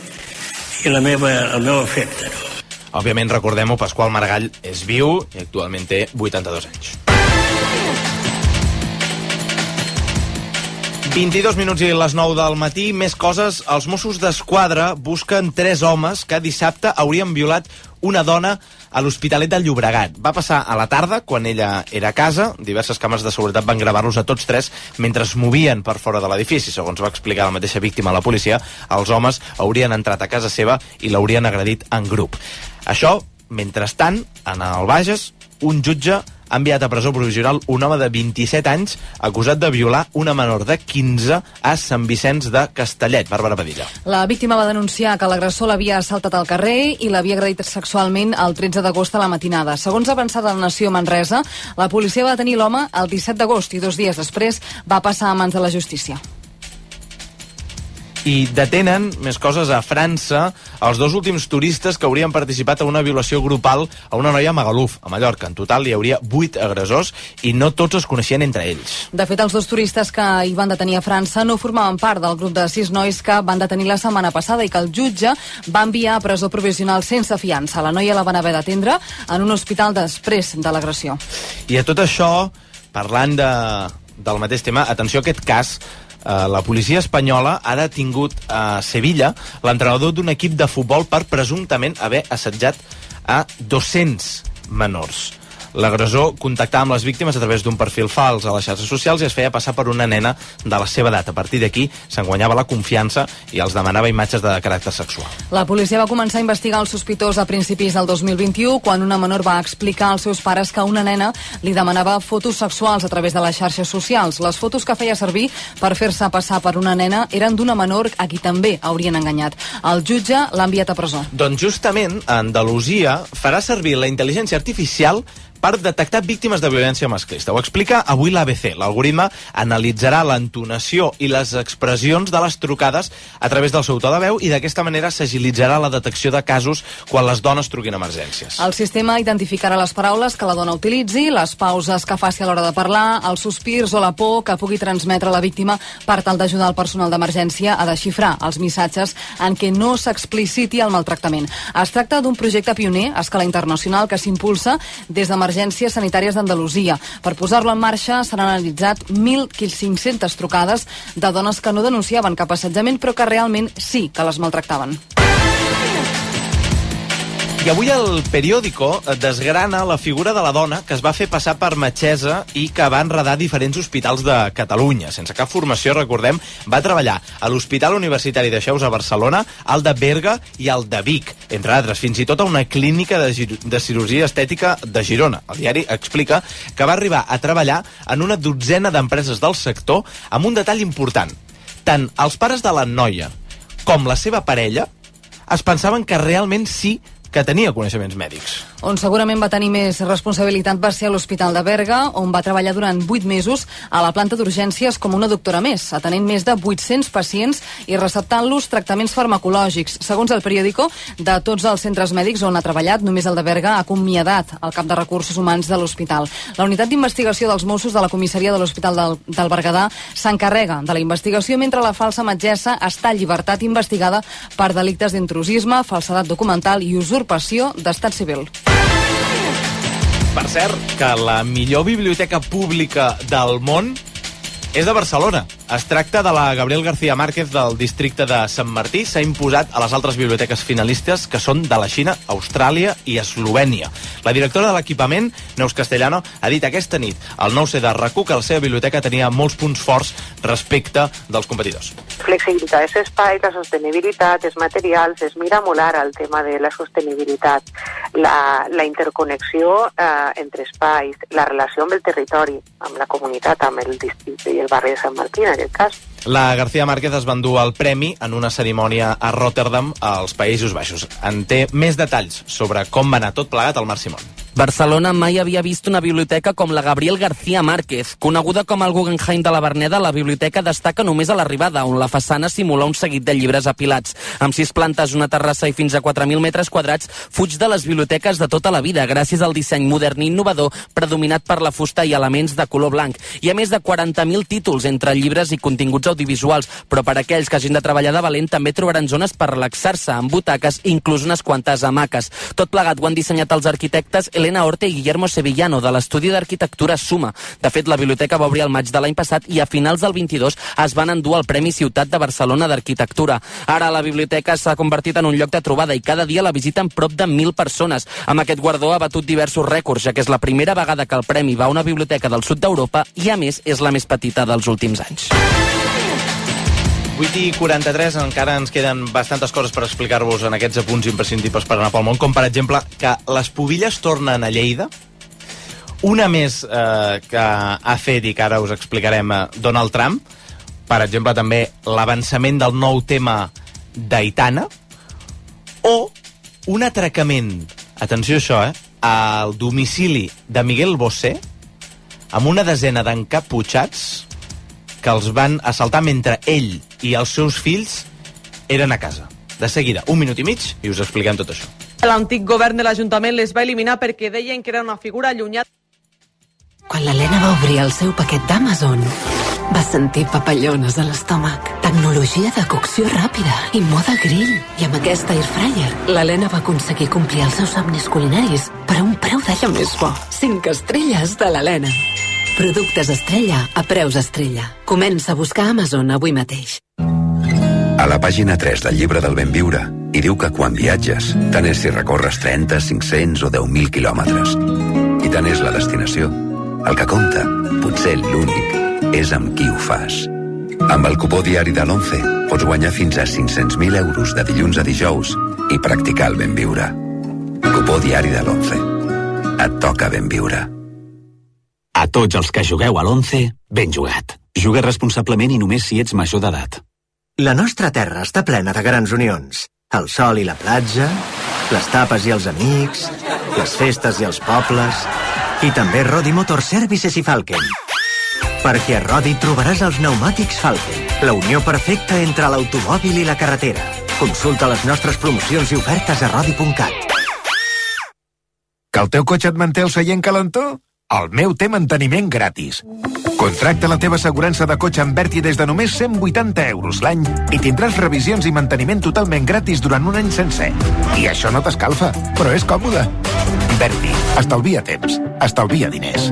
i la meva, el meu afecte. Òbviament, recordem-ho, Pasqual Maragall és viu i actualment té vuitanta-dos anys. vint-i-dos minuts i les nou del matí. Més coses. Els Mossos d'Esquadra busquen tres homes que dissabte haurien violat una dona a l'Hospitalet del Llobregat. Va passar a la tarda, quan ella era a casa. Diverses càmeres de seguretat van gravar-los a tots tres mentre es movien per fora de l'edifici. Segons va explicar la mateixa víctima a la policia, els homes haurien entrat a casa seva i l'haurien agredit en grup. Això, mentrestant, en el Bages, un jutge ha enviat a presó provisional un home de vint-i-set anys acusat de violar una menor de quinze a Sant Vicenç de Castellet. Bàrbara Padilla. La víctima va denunciar que l'agressor l'havia assaltat al carrer i l'havia agredit sexualment el tretze d'agost a la matinada. Segons ha avançat la Nació Manresa, la policia va detenir l'home el disset d'agost i dos dies després va passar a mans de la justícia. I detenen, més coses, a França els dos últims turistes que haurien participat a una violació grupal a una noia a Magaluf, a Mallorca. En total hi hauria vuit agressors i no tots es coneixien entre ells. De fet, els dos turistes que hi van detenir a França no formaven part del grup de sis nois que van detenir la setmana passada i que el jutge va enviar a presó provisional sense fiança. La noia la van haver d'atendre en un hospital després de l'agressió. I a tot això, parlant de, del mateix tema, atenció a aquest cas. Uh, la policia espanyola ha detingut a Sevilla l'entrenador d'un equip de futbol per presumptament haver assetjat a dos-cents menors. L'agressor contactava amb les víctimes a través d'un perfil fals a les xarxes socials i es feia passar per una nena de la seva edat. A partir d'aquí se'n guanyava la confiança i els demanava imatges de caràcter sexual. La policia va començar a investigar el sospitós a principis del dos mil vint-i-u quan una menor va explicar als seus pares que una nena li demanava fotos sexuals a través de les xarxes socials. Les fotos que feia servir per fer-se passar per una nena eren d'una menor a qui també haurien enganyat. El jutge l'ha enviat a presó. Doncs justament Andalusia farà servir la intel·ligència artificial per detectar víctimes de violència masclista. Ho explica avui l'A B C. L'algoritme analitzarà l'entonació i les expressions de les trucades a través del seu to de veu i d'aquesta manera s'agilitzarà la detecció de casos quan les dones truquin emergències. El sistema identificarà les paraules que la dona utilitzi, les pauses que faci a l'hora de parlar, els sospirs o la por que pugui transmetre la víctima per tal d'ajudar el personal d'emergència a desxifrar els missatges en què no s'expliciti el maltractament. Es tracta d'un projecte pioner a escala internacional que s'impulsa des de Emergències Sanitàries d'Andalusia. Per posar-lo en marxa s'han analitzat mil cinc-centes trucades de dones que no denunciaven cap assetjament però que realment sí que les maltractaven. I avui el periòdico desgrana la figura de la dona que es va fer passar per metgessa i que va enredar diferents hospitals de Catalunya. Sense cap formació, recordem, va treballar a l'Hospital Universitari de Xeus a Barcelona, al de Berga i al de Vic, entre altres, fins i tot a una clínica de, de cirurgia estètica de Girona. El diari explica que va arribar a treballar en una dotzena d'empreses del sector amb un detall important. Tant els pares de la noia com la seva parella es pensaven que realment sí que tenia coneixements mèdics. On segurament va tenir més responsabilitat va ser a l'Hospital de Berga, on va treballar durant vuit mesos a la planta d'urgències com una doctora més, atenent més de vuit-cents pacients i receptant-los tractaments farmacològics. Segons el periòdico, de tots els centres mèdics on ha treballat, només el de Berga ha acomiadat el cap de recursos humans de l'hospital. La unitat d'investigació dels Mossos de la comissaria de l'Hospital del, del Berguedà s'encarrega de la investigació mentre la falsa metgessa està en llibertat investigada per delictes d'intrusisme, falsedat documental i usurpació d'estat civil. Per cert, que la millor biblioteca pública del món és de Barcelona. Es tracta de la Gabriel García Márquez del districte de Sant Martí. S'ha imposat a les altres biblioteques finalistes que són de la Xina, Austràlia i Eslovènia. La directora de l'equipament, Neus Castellano, ha dit aquesta nit al nou C de RAC u que la seva biblioteca tenia molts punts forts respecte dels competidors. Flexibilitat és espai, la sostenibilitat és materials, es mira molt ara el tema de la sostenibilitat, la, la interconnexió eh, entre espais, la relació amb el territori, amb la comunitat, amb el districte i el barri de Sant Martí, en aquest cas. La García Márquez es va endur el premi en una cerimònia a Rotterdam, als Països Baixos. En té més detalls sobre com va anar tot plegat al Marc Simón. Barcelona mai havia vist una biblioteca com la Gabriel García Márquez. Coneguda com el Guggenheim de la Verneda, la biblioteca destaca només a l'arribada, on la façana simula un seguit de llibres apilats. Amb sis plantes, una terrassa i fins a quatre mil metres quadrats, fuig de les biblioteques de tota la vida, gràcies al disseny modern i innovador, predominat per la fusta i elements de color blanc. Hi ha més de quaranta mil títols entre llibres i continguts audiovisuals, però per aquells que hagin de treballar de valent també trobaran zones per relaxar-se, amb butaques i inclús unes quantes hamaques. Tot plegat ho han dissenyat els arquitectes Elena Orte i Guillermo Sevillano, de l'estudi d'arquitectura Suma. De fet, la biblioteca va obrir el maig de l'any passat i a finals del vint-i-dos es van endur el Premi Ciutat de Barcelona d'Arquitectura. Ara la biblioteca s'ha convertit en un lloc de trobada i cada dia la visiten prop de mil persones. Amb aquest guardó ha batut diversos rècords, ja que és la primera vegada que el premi va a una biblioteca del sud d'Europa i, a més, és la més petita dels últims anys. vuit i quaranta-tres, encara ens queden bastantes coses per explicar-vos en aquests apunts imprescindibles per anar pel món, com per exemple que les pubilles tornen a Lleida. Una més eh, que ha fet i que ara us explicarem eh, Donald Trump. Per exemple, també l'avançament del nou tema d'Aitana. O un atracament, atenció a això, eh, al domicili de Miguel Bosé amb una desena d'encaputxats que els van assaltar mentre ell i els seus fills eren a casa. De seguida, un minut i mig, i us expliquem tot això. L'antic govern de l'Ajuntament les va eliminar perquè deien que era una figura allunyada. Quan l'Helena va obrir el seu paquet d'Amazon, va sentir papallones a l'estómac. Tecnologia de cocció ràpida i moda grill. I amb aquesta airfryer, l'Helena va aconseguir complir els seus somnis culinaris per a un preu d'allò més bo. Cinc estrelles de l'Helena. Productes Estrella a preus Estrella. Comença a buscar Amazon avui mateix. A la pàgina tres del llibre del ben viure hi diu que quan viatges, tant és si recorres trenta, cinc-cents o deu mil quilòmetres. I tant és la destinació. El que compta, potser l'únic, és amb qui ho fas. Amb el cupó diari de l'Once pots guanyar fins a cinc-cents mil euros de dilluns a dijous i practicar el ben viure. Cupó diari de l'Once. Et toca ben viure. A tots els que jugueu a l'Once, ben jugat. Juga responsablement i només si ets major d'edat. La nostra terra està plena de grans unions. El sol i la platja, les tapes i els amics, les festes i els pobles, i també Rodi Motor Services i Falken. Perquè a Rodi trobaràs els pneumàtics Falken, la unió perfecta entre l'automòbil i la carretera. Consulta les nostres promocions i ofertes a rodi punt cat. Que el teu cotxe et manté el seient calentó? El meu té manteniment gratis. Contracta la teva assegurança de cotxe amb Berti des de només cent vuitanta euros l'any i tindràs revisions i manteniment totalment gratis durant un any sencer. I això no t'escalfa, però és còmode. Berti, estalvia temps, estalvia diners.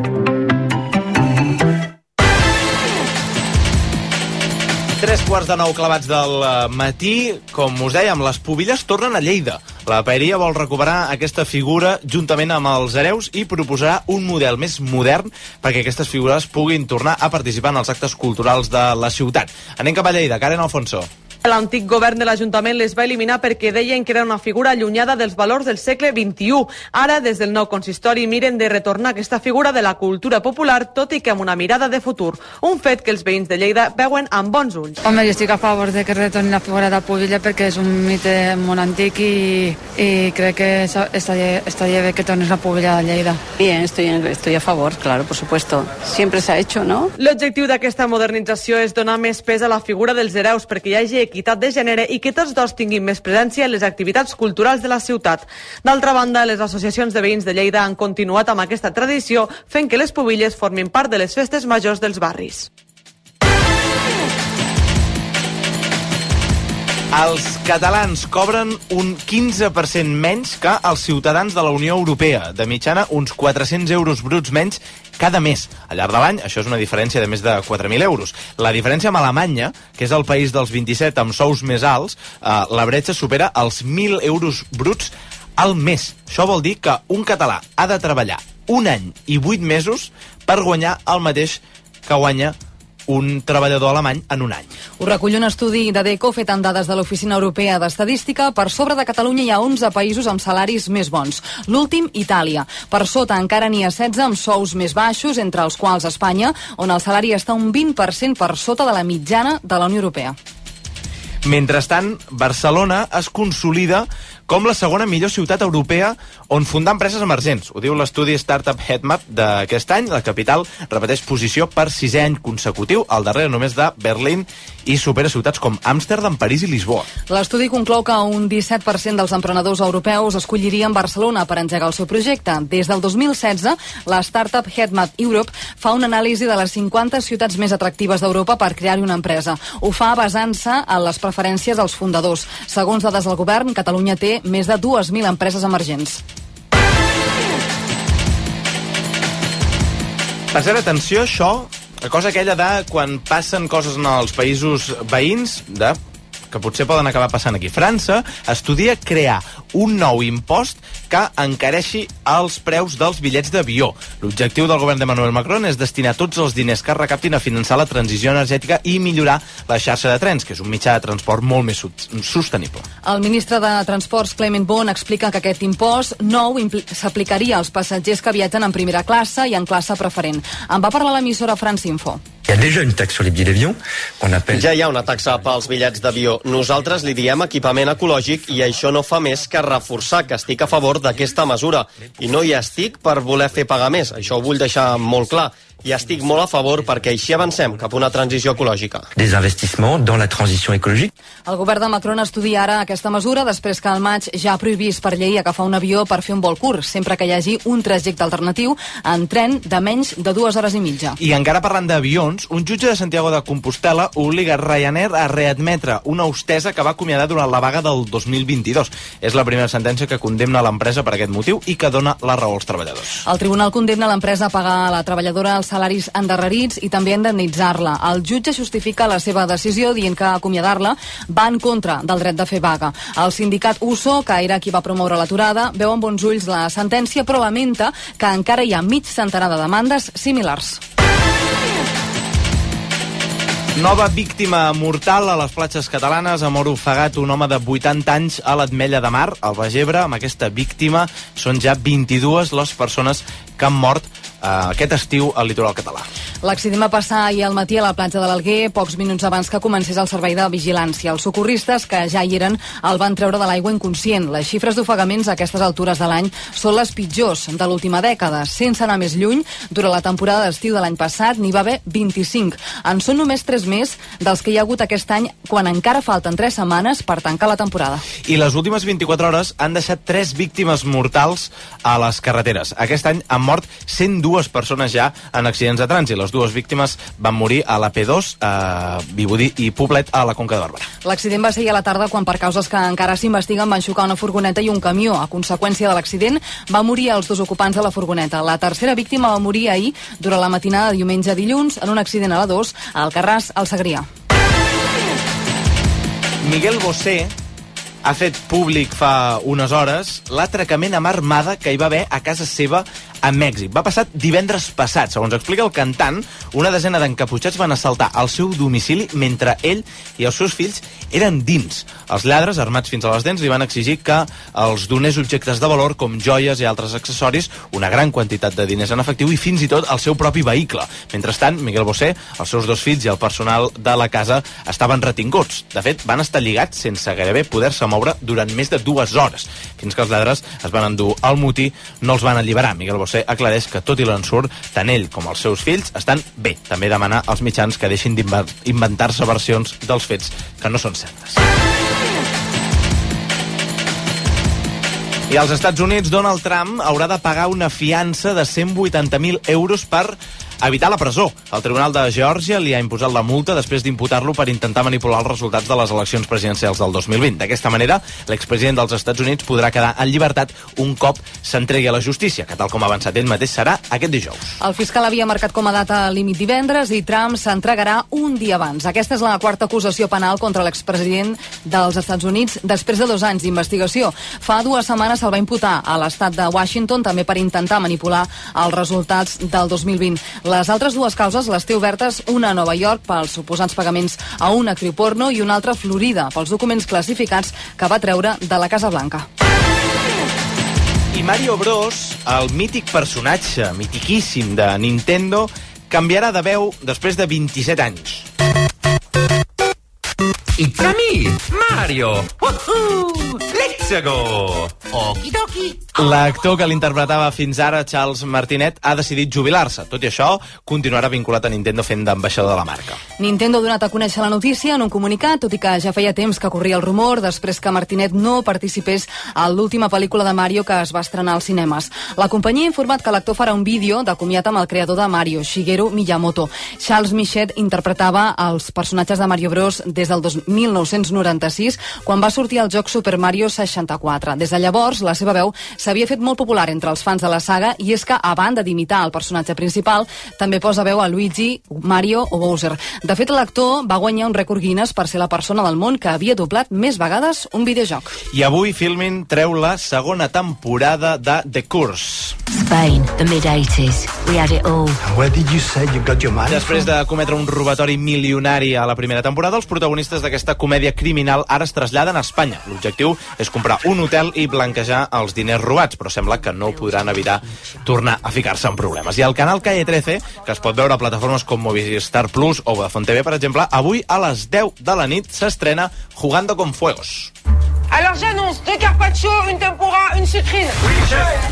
Tres quarts de nou clavats del matí. Com us dèiem, les pubilles tornen a Lleida. La paeria vol recuperar aquesta figura juntament amb els hereus i proposarà un model més modern perquè aquestes figures puguin tornar a participar en els actes culturals de la ciutat. Anem cap a Lleida. Karen Alfonso. L'antic govern de l'Ajuntament les va eliminar perquè deien que era una figura allunyada dels valors del segle vint-i-u. Ara, des del nou consistori, miren de retornar aquesta figura de la cultura popular, tot i que amb una mirada de futur. Un fet que els veïns de Lleida veuen amb bons ulls. Home, jo estic a favor de que retorni la figura de Pubilla perquè és un mite molt antic i, i crec que estaría, estaría bien que tornes la Pubilla de Lleida. Bien, estoy, estoy a favor, claro, por supuesto. Siempre se ha hecho, ¿no? L'objectiu d'aquesta modernització és donar més pes a la figura dels hereus perquè hi hagi equitat de gènere i que tots dos tinguin més presència en les activitats culturals de la ciutat. D'altra banda, les associacions de veïns de Lleida han continuat amb aquesta tradició, fent que les pubilles formin part de les festes majors dels barris. Els catalans cobren un quinze per cent menys que els ciutadans de la Unió Europea. De mitjana, uns quatre-cents euros bruts menys cada mes. Al llarg de l'any, això és una diferència de més de quatre mil euros. La diferència amb Alemanya, que és el país dels vint-i-set amb sous més alts, eh, la bretxa supera els mil euros bruts al mes. Això vol dir que un català ha de treballar un any i vuit mesos per guanyar el mateix que guanya un treballador alemany en un any. Ho recull un estudi de DECO fet amb dades de l'Oficina Europea d'Estadística. Per sobre de Catalunya hi ha onze països amb salaris més bons. L'últim, Itàlia. Per sota encara n'hi ha setze amb sous més baixos, entre els quals Espanya, on el salari està un vint per cent per sota de la mitjana de la Unió Europea. Mentrestant, Barcelona es consolida com la segona millor ciutat europea on fundar empreses emergents. Ho diu l'estudi Startup Heatmap d'aquest any. La capital repeteix posició per sisè any consecutiu, al darrere només de Berlín, i supera ciutats com Amsterdam, París i Lisboa. L'estudi conclou que un disset per cent dels emprenedors europeus escollirien Barcelona per engegar el seu projecte. Des del dos mil setze, la Startup Heatmap Europe fa una anàlisi de les cinquanta ciutats més atractives d'Europa per crear-hi una empresa. Ho fa basant-se en les preferències dels fundadors. Segons dades del govern, Catalunya té més de dues mil empreses emergents. Per cert, atenció, això, la cosa aquella de quan passen coses en els països veïns, de que potser poden acabar passant aquí. França estudia crear un nou impost que encareixi els preus dels bitllets d'avió. L'objectiu del govern d'Emmanuel Macron és destinar tots els diners que es recaptin a finançar la transició energètica i millorar la xarxa de trens, que és un mitjà de transport molt més sostenible. El ministre de Transports, Clement Beaune, explica que aquest impost nou s'aplicaria als passatgers que viatgen en primera classe i en classe preferent. En va parlar l'emissora France Info. Y Ja hi ha una taxa pels bitllets d'avió. Nosaltres li diem equipament ecològic i això no fa més que reforçar que estic a favor d'aquesta mesura. I no hi estic per voler fer pagar més, això ho vull deixar molt clar. I estic molt a favor perquè així avancem cap a una transició ecològica. Des investissements dans la transició ecològica. El govern de Macron estudia ara aquesta mesura després que al maig ja ha prohibit per llei agafar un avió per fer un vol curt, sempre que hi hagi un trajecte alternatiu en tren de menys de dues hores i mitja. I encara parlant d'avions, un jutge de Santiago de Compostela obliga Ryanair a readmetre una hostessa que va acomiadar durant la vaga del dos mil vint-i-dos. És la primera sentència que condemna l'empresa per aquest motiu i que dona la raó als treballadors. El tribunal condemna l'empresa a pagar a la treballadora els salaris endarrerits i també indemnitzar-la. El jutge justifica la seva decisió dient que acomiadar-la va en contra del dret de fer vaga. El sindicat U S O, que era qui va promoure l'aturada, veu amb bons ulls la sentència, però lamenta que encara hi ha mig centenar de demandes similars. Nova víctima mortal a les platges catalanes. Ha mort ofegat un home de vuitanta anys a l'Ametlla de Mar, al Baix Ebre. Amb aquesta víctima són ja vint-i-dues les persones que han mort uh, aquest estiu al litoral català. L'accident va passar ahir al matí a la platja de l'Alguer, pocs minuts abans que comencés el servei de vigilància. Els socorristes, que ja hi eren, el van treure de l'aigua inconscient. Les xifres d'ofegaments a aquestes altures de l'any són les pitjors de l'última dècada. Sense anar més lluny, durant la temporada d'estiu de l'any passat n'hi va haver vint-i-cinc. En són només tres més dels que hi ha hagut aquest any, quan encara falten tres setmanes per tancar la temporada. I les últimes vint-i-quatre hores han deixat tres víctimes mortals a les carreteres. Aquest any han mort cent dues persones ja en accidents de trànsit. Les dues víctimes van morir a la P dos, a Vivodí i Poblet, a la Conca de Barberà. L'accident va ser ahir a la tarda quan, per causes que encara s'investiguen, van xocar una furgoneta i un camió. A conseqüència de l'accident va morir els dos ocupants de la furgoneta. La tercera víctima va morir ahir durant la matinada de diumenge a dilluns en un accident a la dos a Alcarràs, al Segrià. Miguel Bosé ha fet públic fa unes hores l'atracament amb armada que hi va haver a casa seva a Mèxic. Va passar divendres passat. Segons explica el cantant, una desena d'encaputxats van assaltar el seu domicili mentre ell i els seus fills eren dins. Els lladres, armats fins a les dents, li van exigir que els donés objectes de valor com joies i altres accessoris, una gran quantitat de diners en efectiu i fins i tot el seu propi vehicle. Mentrestant, Miguel Bosé, els seus dos fills i el personal de la casa estaven retinguts. De fet, van estar lligats sense gairebé poder-se moure durant més de dues hores, fins que els lladres es van endur al motí, no els van alliberar. Miguel Bosé aclareix que tot i l'ensurt, tant ell com els seus fills estan bé. També demana als mitjans que deixin d'inventar-se versions dels fets que no són certes. I als Estats Units, Donald Trump haurà de pagar una fiança de cent vuitanta mil euros per evitar la presó. El Tribunal de Geòrgia li ha imposat la multa després d'imputar-lo per intentar manipular els resultats de les eleccions presidencials del dos mil vint. D'aquesta manera, l'expresident dels Estats Units podrà quedar en llibertat un cop s'entregui a la justícia, que tal com ha avançat ell mateix serà aquest dijous. El fiscal havia marcat com a data límit divendres i Trump s'entregarà un dia abans. Aquesta és la quarta acusació penal contra l'expresident dels Estats Units després de dos anys d'investigació. Fa dues setmanes se'l va imputar a l'estat de Washington també per intentar manipular els resultats del dos mil vint. Les altres dues causes les té obertes, una a Nova York pels suposats pagaments a una actriu porno i una altra a Florida pels documents classificats que va treure de la Casa Blanca. I Mario Bros, el mític personatge, mitiquíssim de Nintendo, canviarà de veu després de vint-i-set anys. It's a me, Mario! Woohoo! Let's go! Okidoki! L'actor que l'interpretava fins ara, Charles Martinet, ha decidit jubilar-se. Tot i això, continuarà vinculat a Nintendo fent d'ambaixador de la marca. Nintendo ha donat a conèixer la notícia en un comunicat, tot i que ja feia temps que corria el rumor després que Martinet no participés a l'última pel·lícula de Mario que es va estrenar als cinemes. La companyia ha informat que l'actor farà un vídeo de comiat amb el creador de Mario, Shigeru Miyamoto. Charles Michet interpretava els personatges de Mario Bros des del mil nou-cents noranta-sis, quan va sortir el joc Super Mario seixanta-quatre. Des de llavors, la seva veu s'havia fet molt popular entre els fans de la saga, i és que, a banda d'imitar el personatge principal, també posa veu a Luigi, Mario o Bowser. De fet, l'actor va guanyar un rècord Guinness per ser la persona del món que havia doblat més vegades un videojoc. I avui Filmin treu la segona temporada de The Curse. Spain, the mid-eighties. We had it all. Where did you say you got your money? Després de cometre un robatori milionari a la primera temporada, els protagonistes d'aquesta comèdia criminal ara es traslladen a Espanya. L'objectiu és comprar un hotel i blanquejar els diners robats. interrogats, però sembla que no podran evitar tornar a ficar-se en problemes. I el canal Calle trece, que es pot veure a plataformes com Movistar Plus o Vodafone T V, per exemple, avui a les deu de la nit s'estrena Jugando con Fuegos. Alors j'annonce deux carpaccio, une tempura, une citrine. Oui, chef.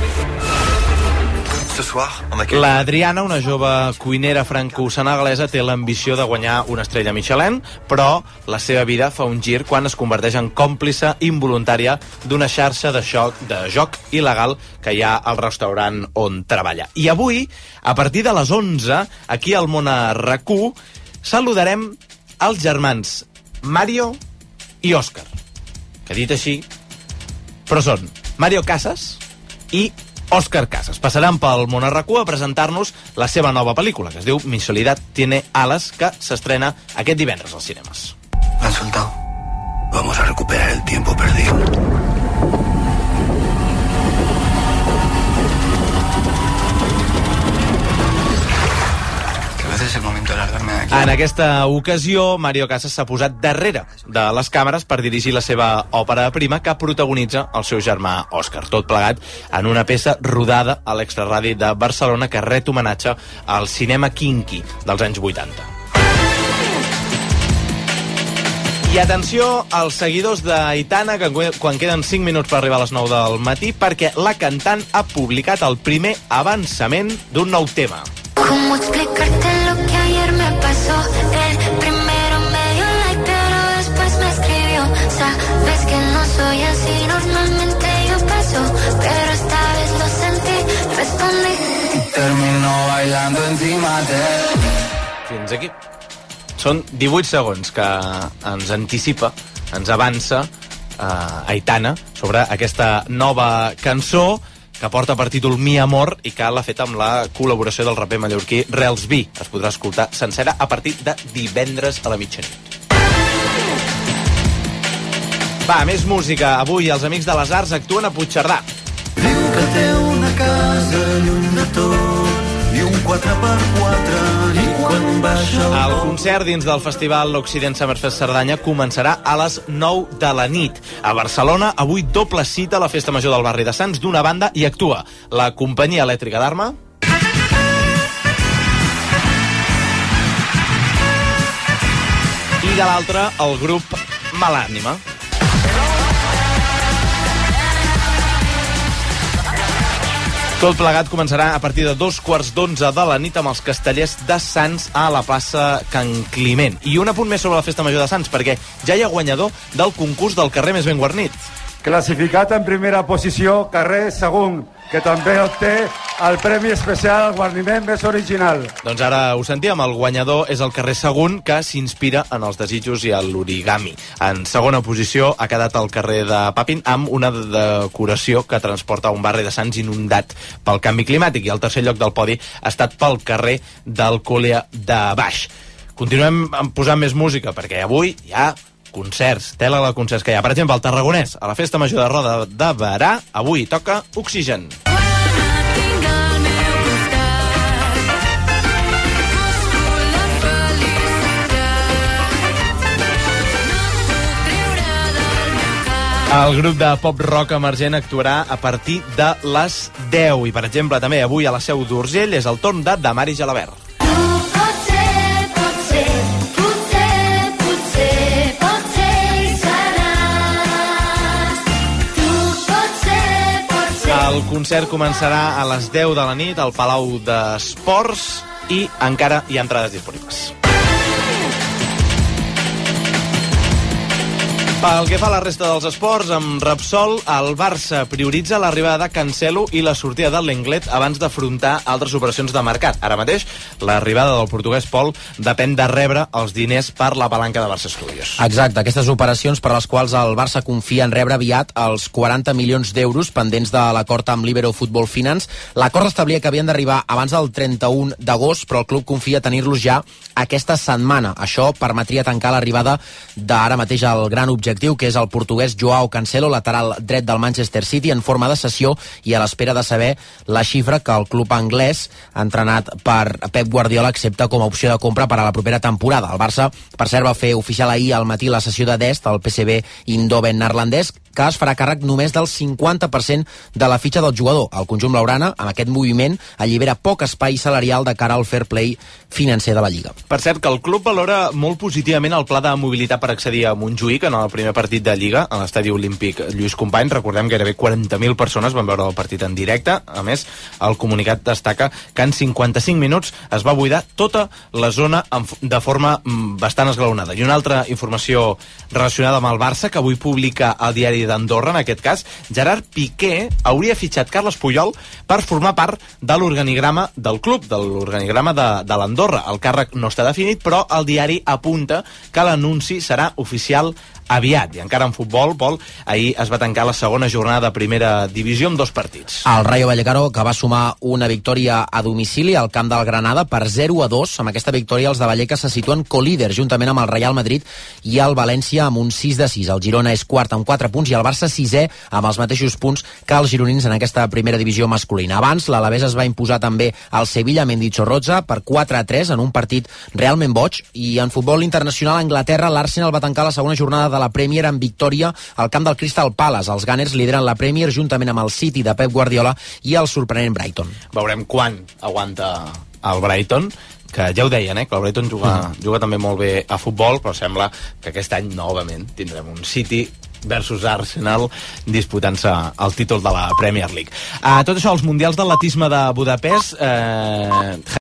La Adriana, una jove cuinera franco-senegalesa, té l'ambició de guanyar una estrella Michelin, però la seva vida fa un gir quan es converteix en còmplice involuntària d'una xarxa de joc, de joc il·legal que hi ha al restaurant on treballa. I avui, a partir de les onze, aquí al Mona RAC1, saludarem els germans Mario i Òscar, que dit així, però són Mario Casas i Òscar Casas. Passaran pel Mona RAC1 a presentar-nos la seva nova pel·lícula, que es diu Mi soledad tiene alas, que s'estrena aquest divendres als cinemes. Han soltado. Vamos a recuperar el tiempo perdido. Es el momento de largarme de aquí. En aquesta ocasió, Mario Casas s'ha posat darrere de les càmeres per dirigir la seva òpera prima, que protagonitza el seu germà Òscar. Tot plegat en una peça rodada a l'Extraradi de Barcelona que ret homenatge al cinema kinky dels anys vuitanta. I atenció als seguidors d'Aitana, que quan queden cinc minuts per arribar a les nou del matí, perquè la cantant ha publicat el primer avançament d'un nou tema. ¿Cómo explicarte lo que ayer me pasó? El primero me dio like, pero después me escribió. Sabes que no soy así, normalmente yo paso, pero esta vez lo sentí, respondí. Termino bailando encima de él. Fins aquí. Són divuit segons que ens anticipa, ens avança uh, Aitana sobre aquesta nova cançó que porta per títol Mi Amor i que l'ha fet amb la col·laboració del raper mallorquí Rels B. Es podrà escoltar sencera a partir de divendres a la mitjanit. Va, més música. Avui els Amics de les Arts actuen a Puigcerdà. Diu que té una casa lluny de tot i un quatre per quatre i quan baixa el... El concert dins del festival L'Occident Summerfest Cerdanya començarà a les nou de la nit. A Barcelona, avui doble cita a la Festa Major del barri de Sants. D'una banda hi actua la Companyia Elèctrica d'Arma i de l'altra el grup Malànima. Tot plegat començarà a partir de dos quarts d'onze de la nit amb els castellers de Sants a la plaça Can Climent. I un apunt més sobre la Festa Major de Sants, perquè ja hi ha guanyador del concurs del carrer més ben guarnit. Classificat en primera posició, carrer segon, que també obté el Premi Especial al guarniment més original. Doncs ara ho sentíem, el guanyador és el carrer segon, que s'inspira en els desitjos i l'origami. En segona posició ha quedat el carrer de Papin amb una decoració que transporta un barri de Sants inundat pel canvi climàtic, i el tercer lloc del podi ha estat pel carrer d'Alcúlia de Baix. Continuem posant més música, perquè avui hi ha concerts, tela de concerts que hi ha. Per exemple, al Tarragonès, a la Festa Major de Roda de Berà, avui toca Oxigen. El grup de pop-rock emergent actuarà a partir de les deu. I, per exemple, també avui a la Seu d'Urgell és el torn de Damari Gelabert. El concert començarà a les deu de la nit al Palau d'Esports i encara hi ha entrades disponibles. Pel que fa a la resta dels esports, amb Repsol, el Barça prioritza l'arribada de Cancelo i la sortida del Lenglet abans d'afrontar altres operacions de mercat. Ara mateix, l'arribada del portuguès Pol depèn de rebre els diners per la palanca de Barça Studios. Exacte, aquestes operacions per les quals el Barça confia en rebre aviat els quaranta milions d'euros pendents de l'acord amb Libero Football Finance. L'acord establia que havien d'arribar abans del trenta-un d'agost, però el club confia tenir-los ja aquesta setmana. Això permetria tancar l'arribada d'ara mateix al gran objectiu, que és el portuguès Joao Cancelo, lateral dret del Manchester City, en forma de cessió i a l'espera de saber la xifra que el club anglès, entrenat per Pep Guardiola, accepta com a opció de compra per a la propera temporada. El Barça, per cert, va fer oficial ahir al matí la cessió de Dest, el P S V Eindhoven neerlandès, que es farà càrrec només del cinquanta per cent de la fitxa del jugador. El conjunt blaugrana, amb aquest moviment, allibera poc espai salarial de cara al fair play financer de la Lliga. Per cert, que el club valora molt positivament el pla de mobilitat per accedir a Montjuïc en el primer partit de Lliga, a l'estadi olímpic Lluís Companys. Recordem que gairebé quaranta mil persones van veure el partit en directe. A més, el comunicat destaca que en cinquanta-cinc minuts es va buidar tota la zona de forma bastant esglaonada. I una altra informació relacionada amb el Barça, que avui publica el diari d'Andorra, en aquest cas, Gerard Piqué hauria fitxat Carles Puyol per formar part de l'organigrama del club, de l'organigrama de, de l'Andorra. El càrrec no està definit, però el diari apunta que l'anunci serà oficial aviat. I encara en futbol, Pol, ahir es va tancar la segona jornada de primera divisió amb dos partits. El Rayo Vallecano, que va sumar una victòria a domicili al camp del Granada per zero a dos. Amb aquesta victòria els de Vallecas se situen colíders juntament amb el Real Madrid i el València amb un sis de sis. El Girona és quart amb quatre punts i el Barça sisè amb els mateixos punts que els gironins en aquesta primera divisió masculina. Abans, l'Alavés es va imposar també al Sevilla Mendizorroza per quatre a tres en un partit realment boig. I en futbol internacional a Anglaterra, l'Arsenal va tancar la segona jornada de la Premier en victòria al camp del Crystal Palace. Els Gunners lideren la Premier juntament amb el City de Pep Guardiola i el sorprenent Brighton. Veurem quan aguanta el Brighton, que ja ho deien, eh, que el Brighton juga, mm. juga també molt bé a futbol, però sembla que aquest any novament tindrem un City versus Arsenal disputant-se el títol de la Premier League. A tot això, els mundials d'atletisme de Budapest, eh,